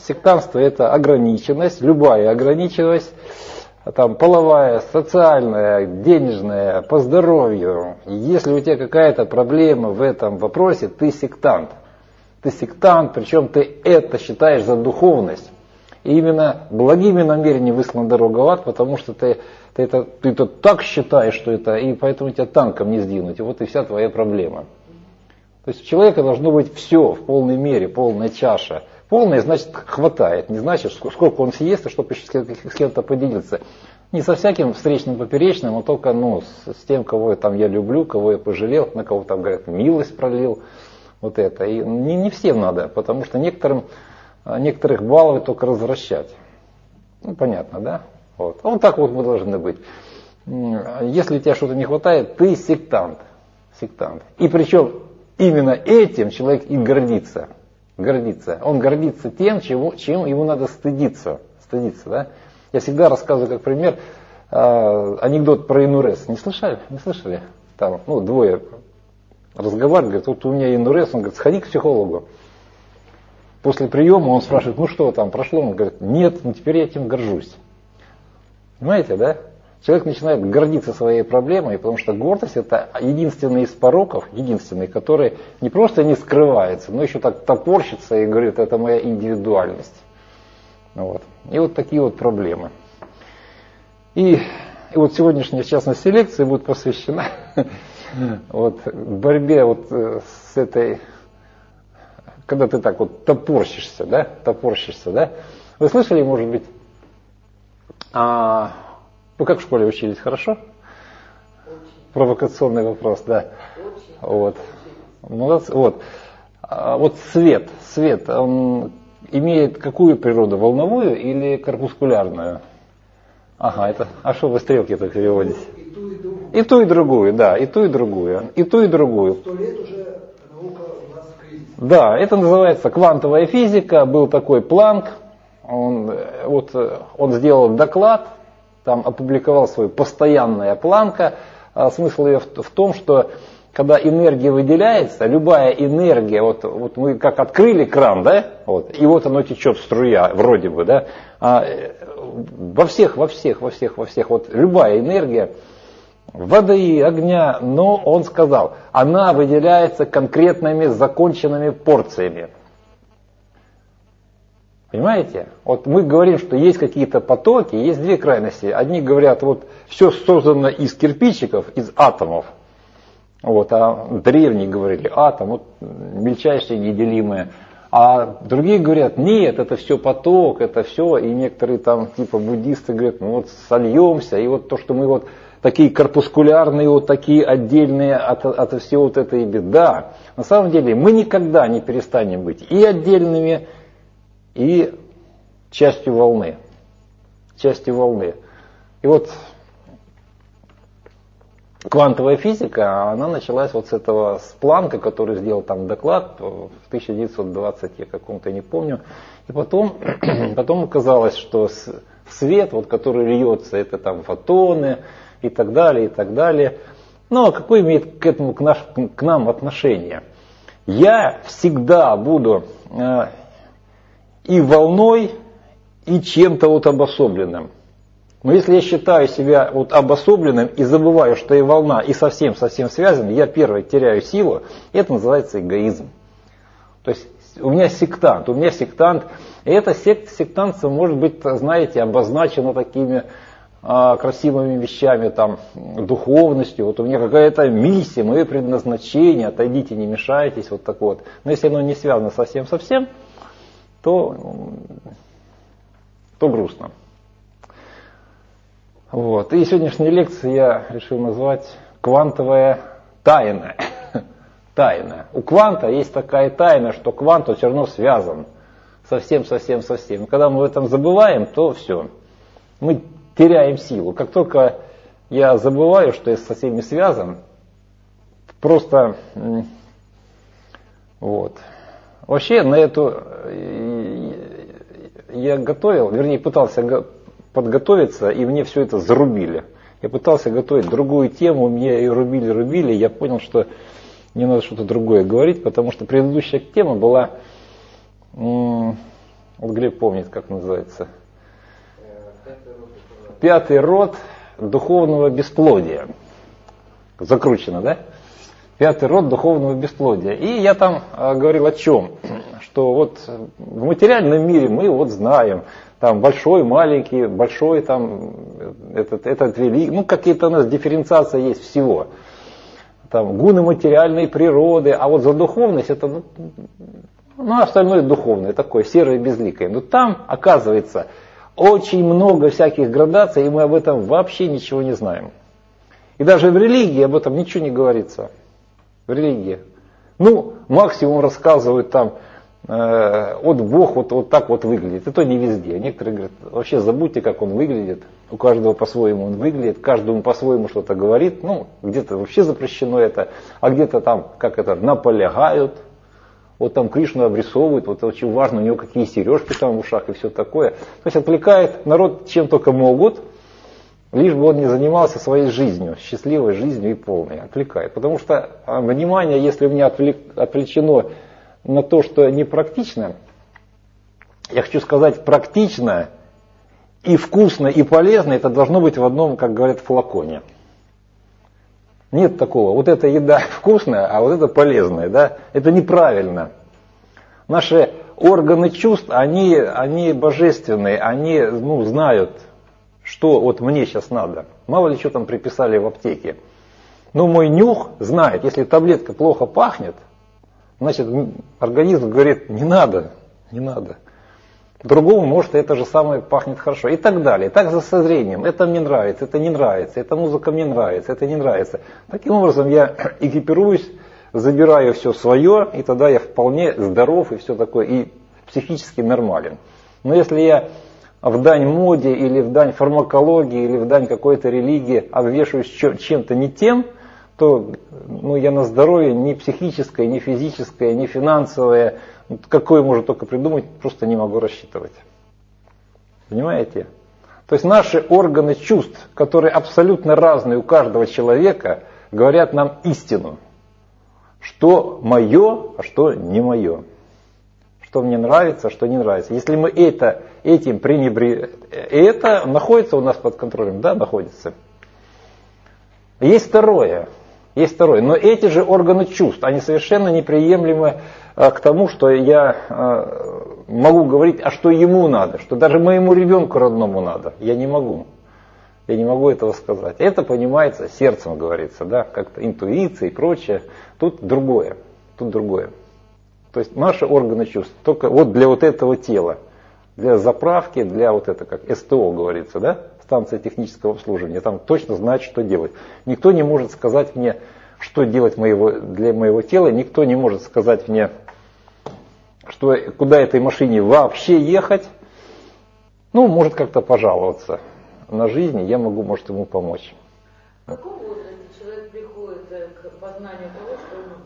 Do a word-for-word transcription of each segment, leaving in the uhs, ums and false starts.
Сектантство — это ограниченность, любая ограниченность, там, половая, социальная, денежная, по здоровью. Если у тебя какая-то проблема в этом вопросе, ты сектант. Ты сектант, причем ты это считаешь за духовность. И именно благими намерениями выслана дорога в ад, потому что ты, ты, это, ты это так считаешь, что это, и поэтому тебя танком не сдвинуть. И вот и вся твоя проблема. То есть у человека должно быть все в полной мере, полная чаша. Полная значит хватает, не значит сколько он съест, и чтобы еще с кем-то поделиться. Не со всяким встречным поперечным, а только ну, с, с тем, кого я, там, я люблю, кого я пожалел, на кого там говорят милость пролил. Вот это. И не, не всем надо, потому что некоторым, некоторых баловать только развращать. Ну понятно, да? Вот. А вот так вот мы должны быть. Если тебе что-то не хватает, ты сектант. Сектант. И причем именно этим человек и гордится. Гордится. Он гордится тем, чего, чем ему надо стыдиться. Стыдиться, да? Я всегда рассказываю как пример э, анекдот про инурез. Не слышали? Не слышали? Там, ну, двое разговаривают, говорят, вот у меня инурез, он говорит, сходи к психологу. После приема он спрашивает, ну что там, прошло? Он говорит, нет, ну теперь я этим горжусь. Понимаете, да? Человек начинает гордиться своей проблемой, потому что гордость — это единственный из пороков, единственный, который не просто не скрывается, но еще так топорщится и говорит, это моя индивидуальность. Вот. И вот такие вот проблемы. И, и вот сегодняшняя, в частности, лекция будет посвящена вот, борьбе вот с этой, когда ты так вот топорщишься, да, топорщишься, да. Вы слышали, может быть, а, вы как в школе учились, хорошо? Очень. Провокационный вопрос, да. Очень. Вот. Молодцы. Вот. А, вот свет, свет, он имеет какую природу, волновую или корпускулярную? Ага, это, а что вы стрелки-то переводите? И ту, и другую. И ту, и другую, да, и ту, и другую. И ту, и другую. Сто лет уже наука у нас в кризисе. Да, это называется квантовая физика. Был такой Планк, он, вот, он сделал доклад, там опубликовал свою постоянная Планка. А смысл ее в, в том, что когда энергия выделяется, любая энергия, вот, вот мы как открыли кран, да, вот, и вот оно течет струя, вроде бы, да, а во всех, во всех, во всех, во всех, вот любая энергия, воды, огня, но он сказал, она выделяется конкретными законченными порциями. Понимаете? Вот мы говорим, что есть какие-то потоки, есть две крайности. Одни говорят, вот все создано из кирпичиков, из атомов. Вот, а древние говорили, атом, вот, мельчайшее неделимое. А другие говорят, нет, это все поток, это все. И некоторые там, типа буддисты, говорят, ну вот сольемся. И вот то, что мы вот такие корпускулярные, вот такие отдельные от, от всего вот этой беды. На самом деле мы никогда не перестанем быть и отдельными, и частью волны. Частью волны. И вот квантовая физика, она началась вот с этого, с Планка, который сделал там доклад в тысяча девятьсот двадцатом, я каком-то не помню. И потом, потом оказалось, что свет, вот, который льется, это там фотоны и так далее, и так далее. Но какое имеет к этому, к, наш, к нам отношение? Я всегда буду э, и волной, и чем-то вот обособленным. Но если я считаю себя вот обособленным и забываю, что и волна, и совсем-совсем связаны, я первый теряю силу, это называется эгоизм. То есть у меня сектант, у меня сектант, и это сект, сектантство может быть, знаете, обозначено такими а, красивыми вещами, там, духовностью, вот у меня какая-то миссия, мое предназначение, отойдите, не мешайтесь, вот так вот. Но если оно не связано совсем-совсем, то, то грустно. Вот. И сегодняшнюю лекцию я решил назвать «Квантовая тайна». Тайна. У кванта есть такая тайна, что квант все равно связан. Совсем-совсем-совсем. Когда мы в этом забываем, то все. Мы теряем силу. Как только я забываю, что я со всеми связан, просто вот. Вообще на эту я готовил, вернее пытался подготовиться, и мне все это зарубили. Я пытался готовить другую тему, мне ее рубили-рубили, я понял, что мне надо что-то другое говорить, потому что предыдущая тема была м- Вот Глеб помнит, как называется. Пятый род духовного бесплодия. Закручено, да? Пятый род духовного бесплодия. И я там а, говорил о чем? Что вот в материальном мире мы вот знаем, там большой, маленький, большой, там этот, этот великий, ну какие-то у нас дифференциация есть всего. Там гуны материальной природы, а вот за духовность это, ну, ну остальное духовное, такое серое безликое. Но там, оказывается, очень много всяких градаций, и мы об этом вообще ничего не знаем. И даже в религии об этом ничего не говорится. В религии. Ну, максимум рассказывают там, э, вот Бог вот, вот так вот выглядит. И то не везде. Некоторые говорят, вообще забудьте, как он выглядит. У каждого по-своему он выглядит, каждому по-своему что-то говорит. Ну, где-то вообще запрещено это, а где-то там, как это, наполягают. Вот там Кришну обрисовывают, вот очень важно, у него какие сережки там в ушах и все такое. То есть отвлекает народ чем только могут, лишь бы он не занимался своей жизнью, счастливой жизнью и полной. Отвлекает. Потому что внимание, если у меня отвлек, отвлечено на то, что непрактично, я хочу сказать, практично и вкусно, и полезно, это должно быть в одном, как говорят, флаконе. Нет такого, вот эта еда вкусная, а вот это полезная, да? Это неправильно. Наши органы чувств, они, они божественные, они ну, знают, что вот мне сейчас надо. Мало ли что там приписали в аптеке. Но мой нюх знает, если таблетка плохо пахнет, значит организм говорит, не надо, не надо. Другому, может, это же самое пахнет хорошо. И так далее. Так же со зрением. Это мне нравится, это не нравится, эта музыка мне нравится, это не нравится. Таким образом я экипируюсь, забираю все свое, и тогда я вполне здоров и все такое, и психически нормален. Но если я в дань моде, или в дань фармакологии, или в дань какой-то религии обвешиваюсь чем-то не тем, то ну, я на здоровье ни психическое, ни физическое, ни финансовое, какое можно только придумать, просто не могу рассчитывать. Понимаете? То есть наши органы чувств, которые абсолютно разные у каждого человека, говорят нам истину. Что мое, а что не мое. Что мне нравится, а что не нравится. Если мы это, этим пренебрежем, это находится у нас под контролем? Да, находится. Есть второе. Есть второе. Но эти же органы чувств, они совершенно неприемлемы а, к тому, что я а, могу говорить, а что ему надо, что даже моему ребенку родному надо. Я не могу. Я не могу этого сказать. Это понимается сердцем, говорится, да, как-то интуиция и прочее. Тут другое. Тут другое. То есть наши органы чувств только вот для вот этого тела, для заправки, для вот это, как СТО говорится, да, станция технического обслуживания, там точно знает, что делать. Никто не может сказать мне, что делать моего, для моего тела, никто не может сказать мне, что, куда этой машине вообще ехать. Ну, может как-то пожаловаться на жизнь, я могу, может, ему помочь. В каком возрасте человек приходит к познанию того, что ему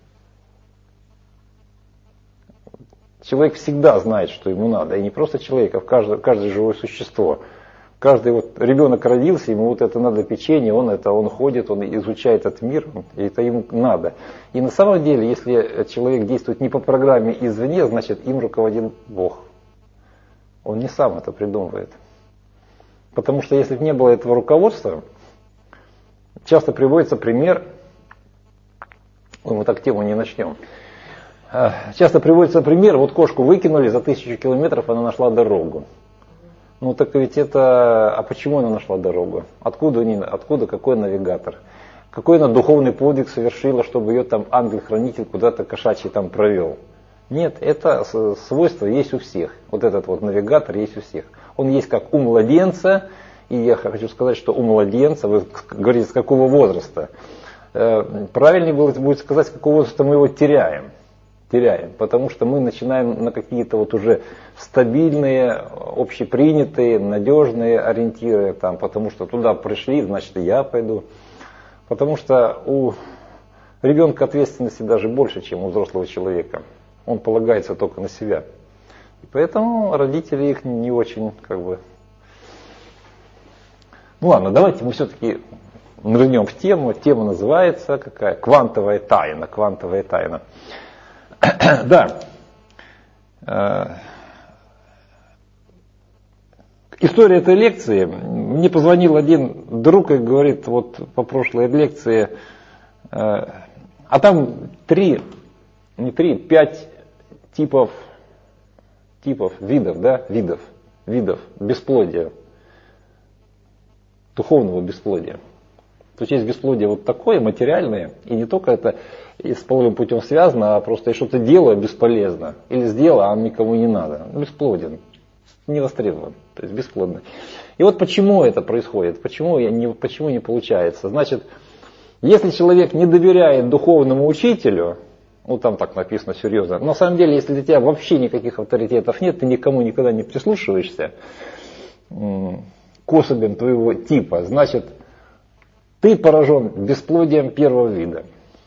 надо? Человек всегда знает, что ему надо. И не просто человек, а каждое, каждое живое существо. Каждый вот ребенок родился, ему вот это надо печенье, он это, он ходит, он изучает этот мир, и это ему надо. И на самом деле, если человек действует не по программе извне, значит им руководит Бог. Он не сам это придумывает. Потому что если бы не было этого руководства, часто приводится пример, мы так тему не начнем, часто приводится пример, вот кошку выкинули, за тысячу километров она нашла дорогу. Ну так ведь это, а почему она нашла дорогу? Откуда, не, откуда какой навигатор? Какой она духовный подвиг совершила, чтобы ее там ангел-хранитель куда-то кошачий там провел? Нет, это свойство есть у всех. Вот этот вот навигатор есть у всех. Он есть как у младенца, и я хочу сказать, что у младенца, вы говорите, с какого возраста? Правильнее будет сказать, с какого возраста мы его теряем. Теряем, потому что мы начинаем на какие-то вот уже стабильные, общепринятые, надежные ориентиры, там, потому что туда пришли, значит и я пойду. Потому что у ребенка ответственности даже больше, чем у взрослого человека. Он полагается только на себя. И поэтому родители их не очень как бы... Ну ладно, давайте мы все-таки нырнем в тему. Тема называется какая? Квантовая тайна. Квантовая тайна. Да. История этой лекции. Мне позвонил один друг и говорит, вот по прошлой лекции, э, а там три, не три, пять типов, типов, видов, да, видов, видов бесплодия, духовного бесплодия. То есть есть бесплодие вот такое, материальное, и не только это и с половым путем связано, а просто я что-то делаю бесполезно. Или сделал, а он никому не надо. Бесплоден, не востребован, то есть бесплодный. И вот почему это происходит, почему, я не, почему не получается. Значит, если человек не доверяет духовному учителю, ну там так написано серьезно, на самом деле, если для тебя вообще никаких авторитетов нет, ты никому никогда не прислушиваешься к особям твоего типа, значит, ты поражен бесплодием первого вида.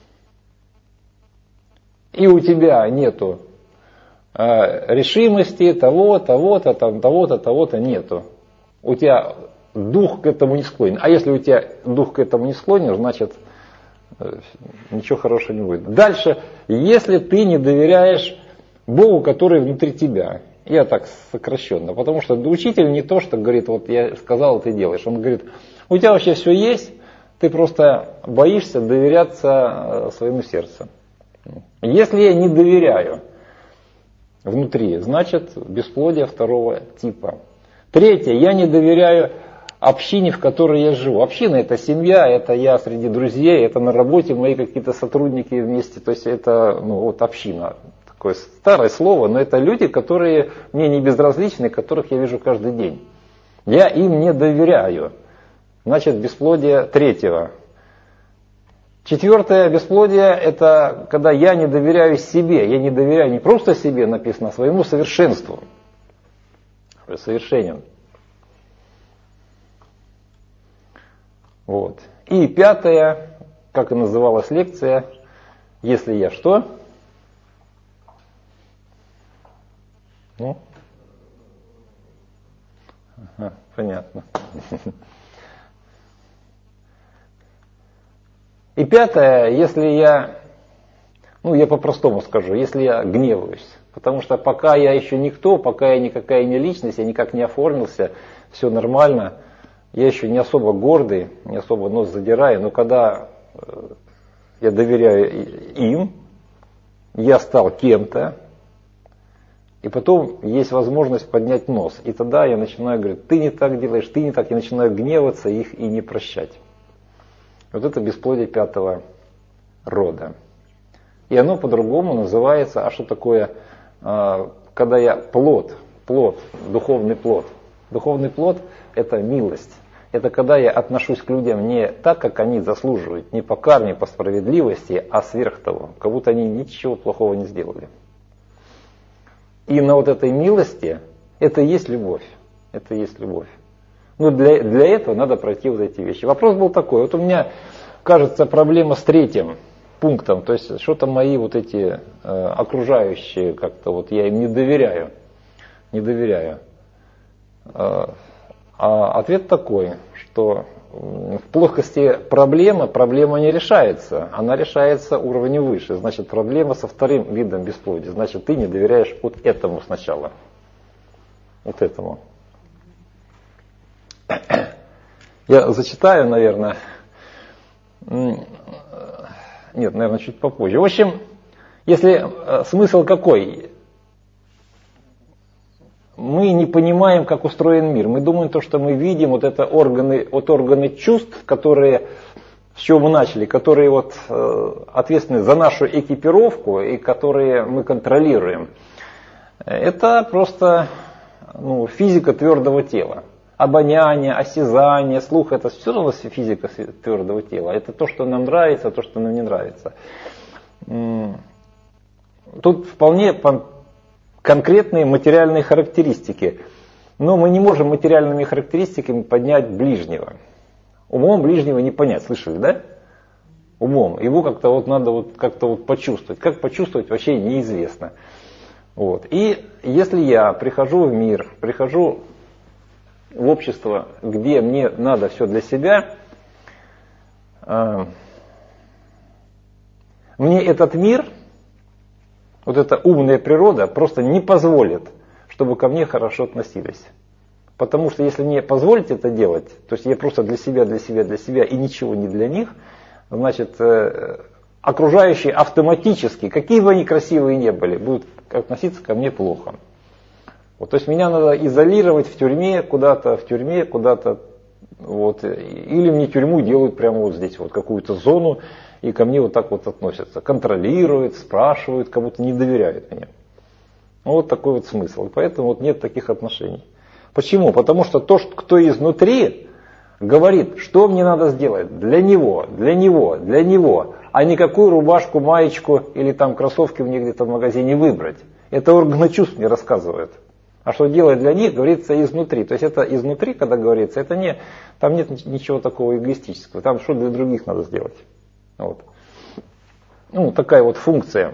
И у тебя нету э, решимости того, того-то, там, того-то, того-то нету. У тебя дух к этому не склонен. А если у тебя дух к этому не склонен, значит э, ничего хорошего не будет. Дальше, если ты не доверяешь Богу, который внутри тебя. Я так сокращенно. Потому что учитель не то, что говорит, вот я сказал, ты делаешь. Он говорит, у тебя вообще все есть, ты просто боишься доверяться своему сердцу. Если я не доверяю внутри, значит бесплодие второго типа. Третье, я не доверяю общине, в которой я живу. Община — это семья, это я среди друзей, это на работе мои какие-то сотрудники вместе. То есть это ну, вот община. Такое старое слово, но это люди, которые мне не безразличны, которых я вижу каждый день. Я им не доверяю. Значит, бесплодие третьего. Четвертое бесплодие — это когда я не доверяю себе. Я не доверяю не просто себе, написано, а своему совершенству. Совершенен. Вот. И пятое, как и называлась лекция, если я что? Ну? Ага, понятно. И пятое, если я, ну я по-простому скажу, если я гневаюсь. Потому что пока я еще никто, пока я никакая не личность, я никак не оформился, все нормально, я еще не особо гордый, не особо нос задираю, но когда я доверяю им, я стал кем-то, и потом есть возможность поднять нос. И тогда я начинаю говорить, ты не так делаешь, ты не так, я начинаю гневаться их и не прощать. Вот это бесплодие пятого рода. И оно по-другому называется, а что такое, когда я плод, плод, духовный плод. Духовный плод — это милость. Это когда я отношусь к людям не так, как они заслуживают, не по карме, по справедливости, а сверх того, как будто они ничего плохого не сделали. И на вот этой милости это и есть любовь. Это и есть любовь. Но для, для этого надо пройти вот эти вещи. Вопрос был такой. Вот у меня, кажется, проблема с третьим пунктом. То есть что-то мои вот эти э, окружающие, как-то вот я им не доверяю. Не доверяю. Э, а ответ такой, что в плоскости проблемы, проблема не решается. Она решается уровнем выше. Значит, проблема со вторым видом бесплодия. Значит, ты не доверяешь вот этому сначала. Вот этому. Я зачитаю, наверное. Нет, наверное, чуть попозже. В общем, если смысл какой? Мы не понимаем, как устроен мир. Мы думаем, то, что мы видим, вот это органы, вот органы чувств, которые, с чего мы начали, которые вот, э, ответственны за нашу экипировку и которые мы контролируем. Это просто ну, физика твердого тела. Обоняние, осязание, слух — это все равно физика твердого тела. Это то, что нам нравится, то, что нам не нравится. Тут вполне конкретные материальные характеристики. Но мы не можем материальными характеристиками поднять ближнего. Умом ближнего не понять, слышали, да? Умом. Его как-то вот надо вот как-то вот почувствовать. Как почувствовать, вообще неизвестно. Вот. И если я прихожу в мир, прихожу в общество, где мне надо все для себя, э, мне этот мир, вот эта умная природа просто не позволит, чтобы ко мне хорошо относились. Потому что если мне позволить это делать, то есть я просто для себя, для себя, для себя и ничего не для них, значит, окружающие автоматически, какие бы они красивые ни были, будут относиться ко мне плохо. Вот, то есть меня надо изолировать в тюрьме, куда-то, в тюрьме, куда-то, вот, или мне тюрьму делают прямо вот здесь, вот какую-то зону, и ко мне вот так вот относятся, контролируют, спрашивают, как будто не доверяют мне. Ну, вот такой вот смысл. И поэтому вот нет таких отношений. Почему? Потому что то, кто изнутри говорит, что мне надо сделать для него, для него, для него, а не какую рубашку, маечку или там кроссовки мне где-то в магазине выбрать. Это органы чувств мне рассказывают. А что делать для них, говорится изнутри. То есть это изнутри, когда говорится, это не, там нет ничего такого эгоистического. Там что для других надо сделать. Вот. Ну, такая вот функция.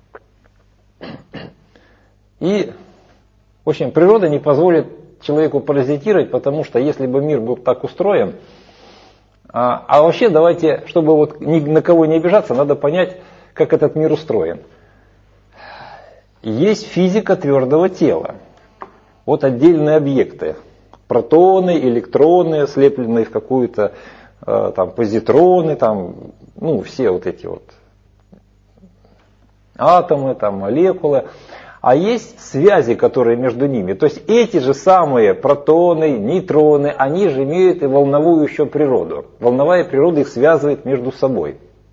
И, в общем, природа не позволит человеку паразитировать, потому что если бы мир был так устроен, а, а вообще давайте, чтобы вот ни на кого не обижаться, надо понять, как этот мир устроен. Есть физика твердого тела. Вот отдельные объекты. Протоны, электроны, слепленные в какую-то э, там позитроны, там, ну, все вот эти вот атомы, там, молекулы. А есть связи, которые между ними. То есть эти же самые протоны, нейтроны, они же имеют и волновую еще природу. Волновая природа их связывает между собой.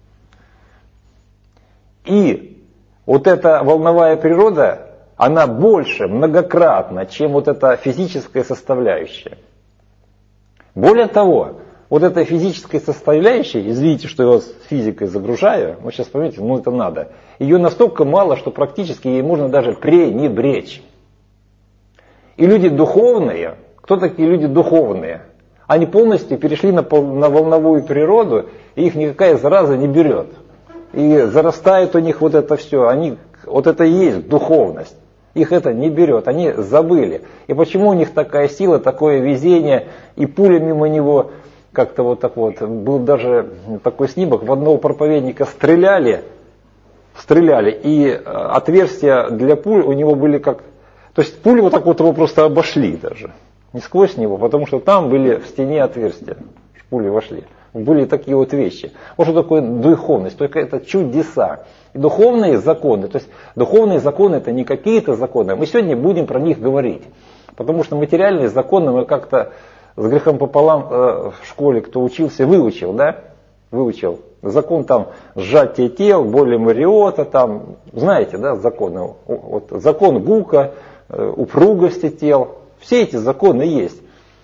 И вот эта волновая природа, она больше, многократно, чем вот эта физическая составляющая. Более того, вот эта физическая составляющая, извините, что я вас физикой загружаю, но сейчас поймите, ну это надо, ее настолько мало, что практически ей можно даже пренебречь. И люди духовные, кто такие люди духовные? Они полностью перешли на, на волновую природу, и их никакая зараза не берет. И зарастает у них вот это все, они, вот это и есть духовность. Их это не берет, они забыли. И почему у них такая сила, такое везение, и пуля мимо него, как-то вот так вот, был даже такой снимок, в одного проповедника стреляли, стреляли, и отверстия для пуль у него были как, то есть пули вот так вот его просто обошли даже, не сквозь него, потому что там были в стене отверстия, пули вошли. Были такие вот вещи. Вот что такое духовность, только это чудеса. И духовные законы, то есть духовные законы это не какие-то законы, мы сегодня будем про них говорить. Потому что материальные законы мы как-то с грехом пополам э, в школе, кто учился, выучил, да? Выучил. Закон там сжатия тел, боли Мариота, там, знаете, да, законы. Вот, закон Гука, э, упругости тел. Все эти законы есть.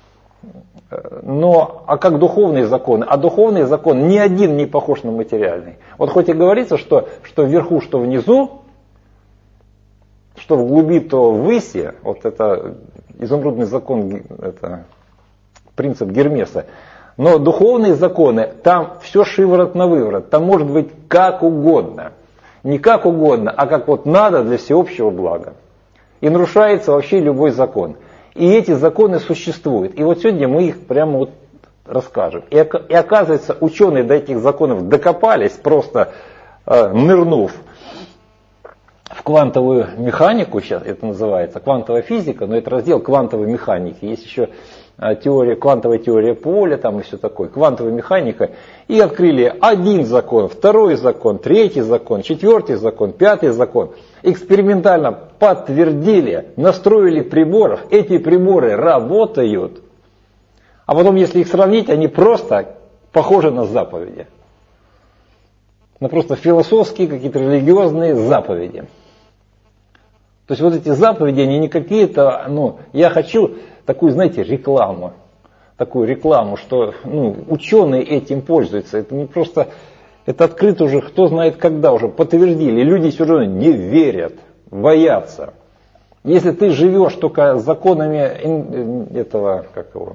Но, а как духовные законы? А духовный закон ни один не похож на материальный. Вот хоть и говорится, что, что вверху, что внизу, что в глуби, то ввыси, вот это изумрудный закон, это принцип Гермеса. Но духовные законы, там все шиворот на выворот, там может быть как угодно. Не как угодно, а как вот надо для всеобщего блага. И нарушается вообще любой закон. И эти законы существуют. И вот сегодня мы их прямо вот расскажем. И, и оказывается, ученые до этих законов докопались, просто э, нырнув в квантовую механику, сейчас это называется, квантовая физика, но это раздел квантовой механики. Есть еще э, теория, квантовая теория поля, там и все такое, квантовая механика. И открыли один закон, второй закон, третий закон, четвертый закон, пятый закон. Экспериментально подтвердили, настроили приборов, эти приборы работают. А потом, если их сравнить, они просто похожи на заповеди. На просто философские, какие-то религиозные заповеди. То есть вот эти заповеди, они не какие-то, ну, я хочу такую, знаете, рекламу. Такую рекламу, что ну, ученые этим пользуются. Это не просто, это открыто уже, кто знает когда уже, подтвердили. Люди все равно не верят, боятся. Если ты живешь только законами этого, как его,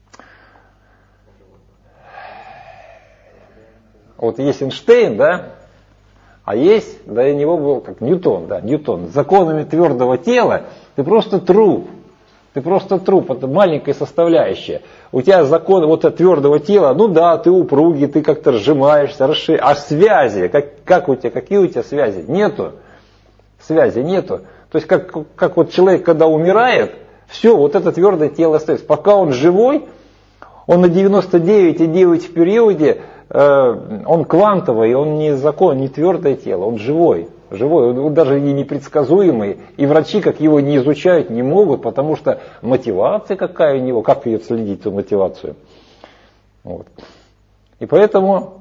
вот есть Эйнштейн, да, а есть, до него был как Ньютон, да, Ньютон. Законами твердого тела ты просто труп. Ты просто труп, это маленькая составляющая. У тебя закон вот от твердого тела, ну да, ты упругий, ты как-то сжимаешься, расширяешься. А связи, как, как у тебя, какие у тебя связи? Нету. Связи нету. То есть как, как вот человек, когда умирает, Все, вот это твердое тело остается. Пока он живой, он на девяносто девять и девять в периоде, э, он квантовый, он не закон, не твердое тело, он живой. Живой, он даже и непредсказуемый. И врачи, как его не изучают, не могут, потому что мотивация какая у него, как ее следить, эту мотивацию. Вот. И поэтому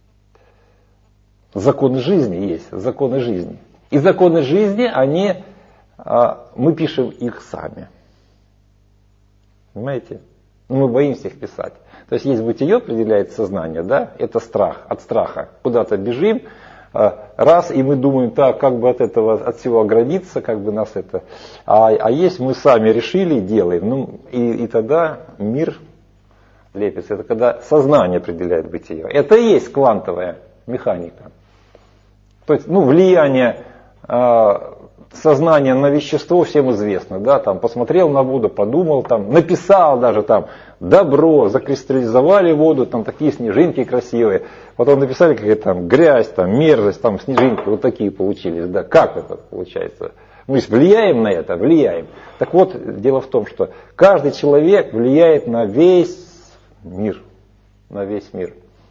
законы жизни есть, законы жизни. И законы жизни, они, мы пишем их сами. Понимаете? Но мы боимся их писать. То есть есть бытие, определяет сознание, да? Это страх, от страха. Куда-то бежим, раз, и мы думаем, так, как бы от этого, от всего оградиться, как бы нас это... А, а есть мы сами решили, делаем. Ну, и, и тогда мир лепится. Это когда сознание определяет бытие. Это и есть квантовая механика. То есть, ну, влияние э, сознания на вещество всем известно, да, там, посмотрел на воду, подумал, там, написал даже там, добро, закристаллизовали воду, там, такие снежинки красивые, потом написали какая-то там грязь, там, мерзость, там, снежинки, вот такие получились, да, как это получается? Мы влияем на это, влияем. Так вот, дело в том, что каждый человек влияет на весь мир, на весь мир.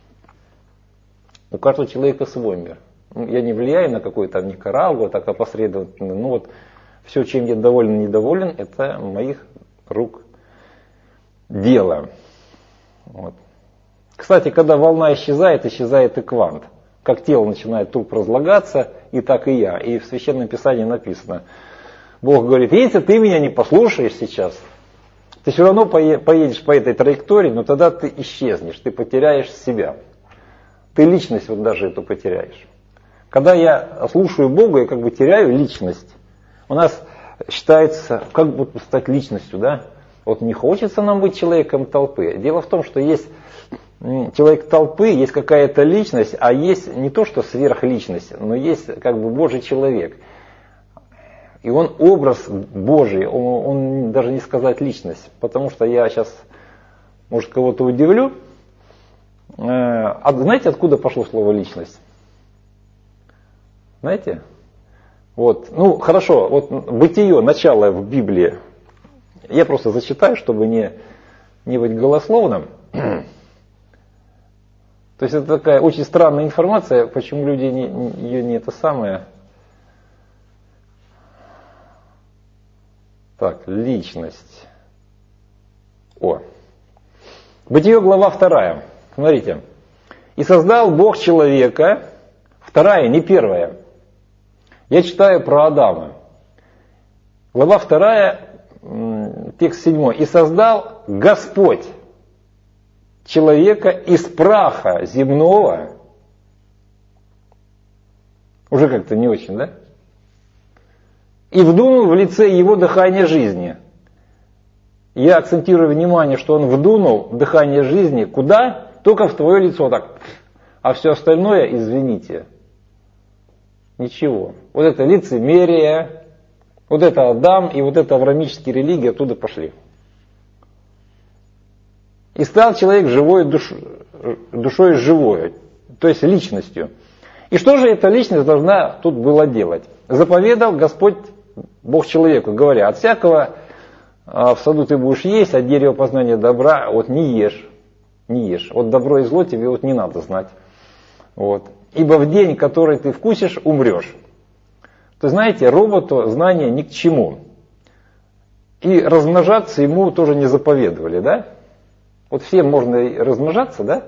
У каждого человека свой мир. Я не влияю на какой-то Никарагуа, так опосредованно. Ну вот, все, чем я доволен, недоволен, это моих рук дело. Вот. Кстати, когда волна исчезает, исчезает и квант. Как тело начинает труп разлагаться, и так и я. И в Священном Писании написано, Бог говорит, если ты меня не послушаешь сейчас, ты все равно поедешь по этой траектории, но тогда ты исчезнешь, ты потеряешь себя. Ты личность вот даже эту потеряешь. Когда я слушаю Бога, я как бы теряю личность. У нас считается, как бы стать личностью, да? Вот не хочется нам быть человеком толпы. Дело в том, что есть человек толпы, есть какая-то личность, а есть не то, что сверхличность, но есть как бы Божий человек. И он образ Божий, он, он даже не сказать личность. Потому что я сейчас, может, кого-то удивлю. А знаете, откуда пошло слово личность? Знаете? Вот, ну хорошо, вот бытие, начало в Библии. Я просто зачитаю, чтобы не, не быть голословным. То есть это такая очень странная информация, почему люди не, ее не это самое. Так, личность. О. Бытие, глава вторая. Смотрите. И создал Бог человека, вторая, не первая. Я читаю про Адама. Глава вторая, текст седьмой. И создал Господь человека из праха земного. Уже как-то не очень, да? И вдунул в лице его дыхание жизни. Я акцентирую внимание, что он вдунул дыхание жизни куда? Только в твое лицо так. А все остальное, извините, ничего. Вот это лицемерие, вот это Адам и вот это авраамические религии оттуда пошли. И стал человек живой душ, душой живой, то есть личностью. И что же эта личность должна тут была делать? Заповедал Господь Бог человеку, говоря, от всякого в саду ты будешь есть, от дерева познания добра вот не ешь, не ешь. Вот добро и зло тебе вот не надо знать. Вот. Ибо в день, который ты вкусишь, умрешь. То знаете, роботу знания ни к чему. И размножаться ему тоже не заповедовали, да? Вот всем можно размножаться, да?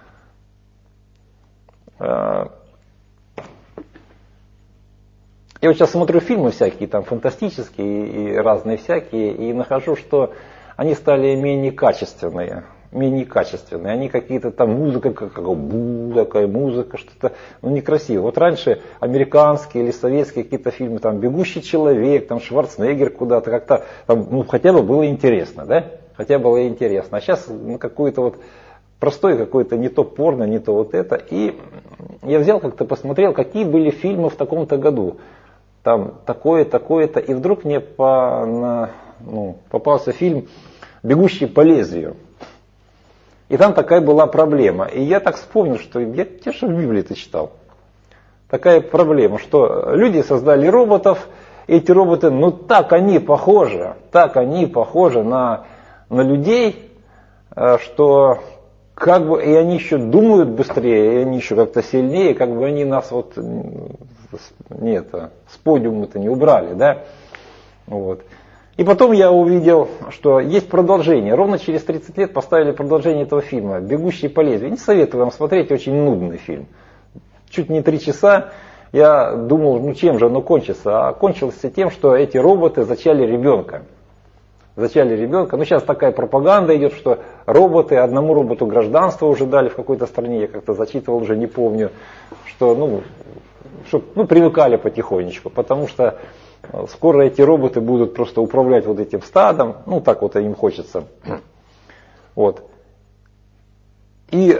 Я вот сейчас смотрю фильмы всякие, там фантастические и разные всякие, и нахожу, что они стали менее качественные. Менее качественные. Они какие-то там музыка, как, как бу, такая музыка, что-то ну, некрасиво. Вот раньше американские или советские какие-то фильмы, там «Бегущий человек», там Шварценеггер куда-то, как-то там, ну, хотя бы было интересно, да? Хотя было интересно. А сейчас ну, какой-то вот простой какой-то не то порно, не то вот это. И я взял как-то посмотрел, какие были фильмы в таком-то году. Там такое, такое-то. И вдруг мне по, на, ну, попался фильм «Бегущий по лезвию». И там такая была проблема. И я так вспомнил, что я те же в Библии это читал. Такая проблема, что люди создали роботов, эти роботы, ну так они похожи, так они похожи на, на людей, что как бы и они еще думают быстрее, и они еще как-то сильнее, как бы они нас вот не это, с подиума-то не убрали, да? Вот. И потом я увидел, что есть продолжение. Ровно через тридцать лет поставили продолжение этого фильма «Бегущий по лезвию». Не советую вам смотреть, очень нудный фильм. Чуть не три часа. Я думал, ну чем же оно кончится? А кончилось тем, что эти роботы зачали ребенка. Зачали ребенка. Ну сейчас такая пропаганда идет, что роботы, одному роботу гражданство уже дали в какой-то стране, я как-то зачитывал, уже не помню, что, ну, чтобы, ну, привыкали потихонечку, потому что скоро эти роботы будут просто управлять вот этим стадом, ну так вот им хочется. Вот. И,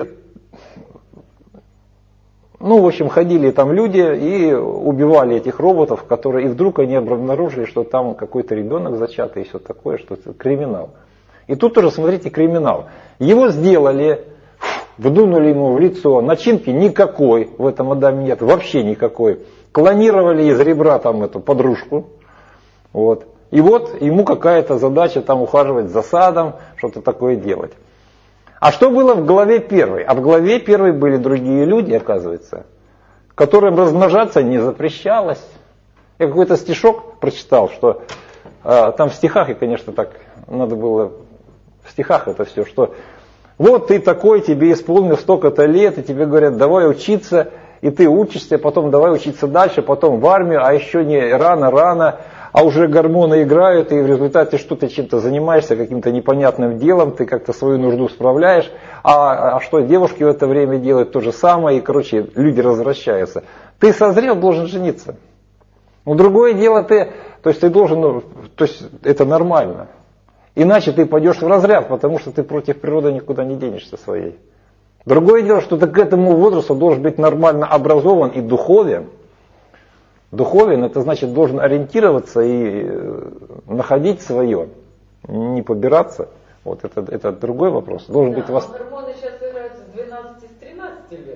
ну, в общем, ходили там люди и убивали этих роботов, которые, и вдруг они обнаружили, что там какой-то ребенок зачатый и все такое, что это криминал. И тут тоже, смотрите, криминал. Его сделали, вдунули ему в лицо, начинки никакой в этом Адаме нет, вообще никакой. Клонировали из ребра там эту подружку. Вот. И вот ему какая-то задача там ухаживать за садом, что-то такое делать. А что было в главе первой? А в главе первой были другие люди, оказывается, которым размножаться не запрещалось. Я какой-то стишок прочитал, что а, там в стихах, и, конечно, так надо было в стихах это все, что вот ты такой, тебе исполнилось столько-то лет, и тебе говорят, давай учиться, и ты учишься, потом давай учиться дальше, потом в армию, а еще не рано-рано, а уже гормоны играют, и в результате что ты чем-то занимаешься, каким-то непонятным делом, ты как-то свою нужду справляешь, а, а что девушки в это время делают то же самое, и, короче, люди развращаются. Ты созрел, должен жениться. Но другое дело, ты, то есть ты должен, ну, то есть это нормально. Иначе ты пойдешь в разряд, потому что ты против природы никуда не денешься своей. Другое дело, что ты к этому возрасту должен быть нормально образован и духовен. Духовен, это значит должен ориентироваться и находить свое, не побираться. Вот это, это другой вопрос. Должен да, быть вас... гормоны сейчас играют с двенадцати, с тринадцати лет.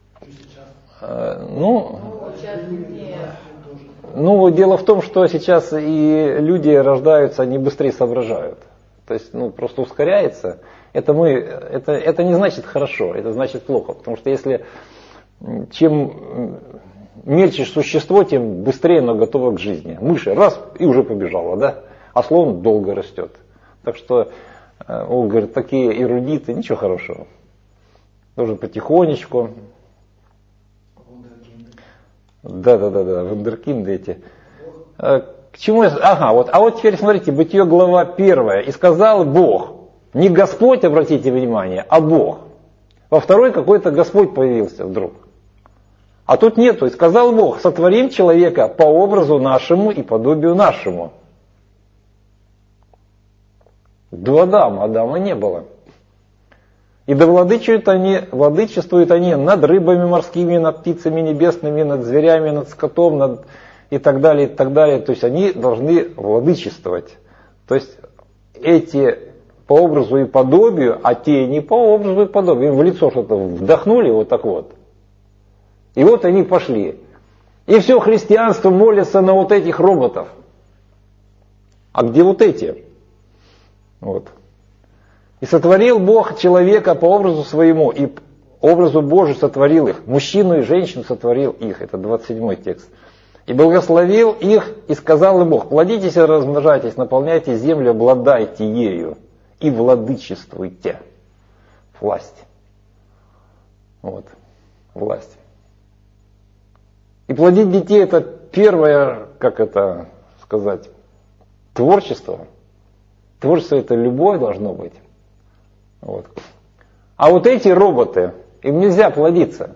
Э, ну, ну, сейчас не... ну, дело в том, что сейчас и люди рождаются, они быстрее соображают. То есть, ну, просто ускоряется. Это, мы, это, это не значит хорошо, это значит плохо. Потому что если чем мельче существо, тем быстрее оно готово к жизни. Мышь раз и уже побежала, да? А слон долго растет. Так что, он говорит, такие эрудиты, ничего хорошего. Должен потихонечку. Да, да, да, да, вундеркинды эти. К чему я... Ага, вот, а вот теперь смотрите, Бытие глава первая. И сказал Бог. Не Господь, обратите внимание, а Бог. Во второй какой-то Господь появился вдруг. А тут нету. И сказал Бог, сотворим человека по образу нашему и подобию нашему. До Адама, Адама не было. И да владычествуют они, владычествуют они над рыбами морскими, над птицами небесными, над зверями, над скотом, над... и так далее, и так далее. То есть они должны владычествовать. То есть эти по образу и подобию, а те не по образу и подобию. Им в лицо что-то вдохнули вот так вот. И вот они пошли. И все христианство молится на вот этих роботов. А где вот эти? Вот. И сотворил Бог человека по образу своему, и образу Божию сотворил их. Мужчину и женщину сотворил их. Это двадцать седьмой текст. И благословил их, и сказал им Бог, плодитесь и размножайтесь, наполняйте землю, обладайте ею, и владычествуйте. Власть. Вот. Власть. И плодить детей это первое, как это сказать, творчество. Творчество это любовь должно быть. Вот. А вот эти роботы, им нельзя плодиться.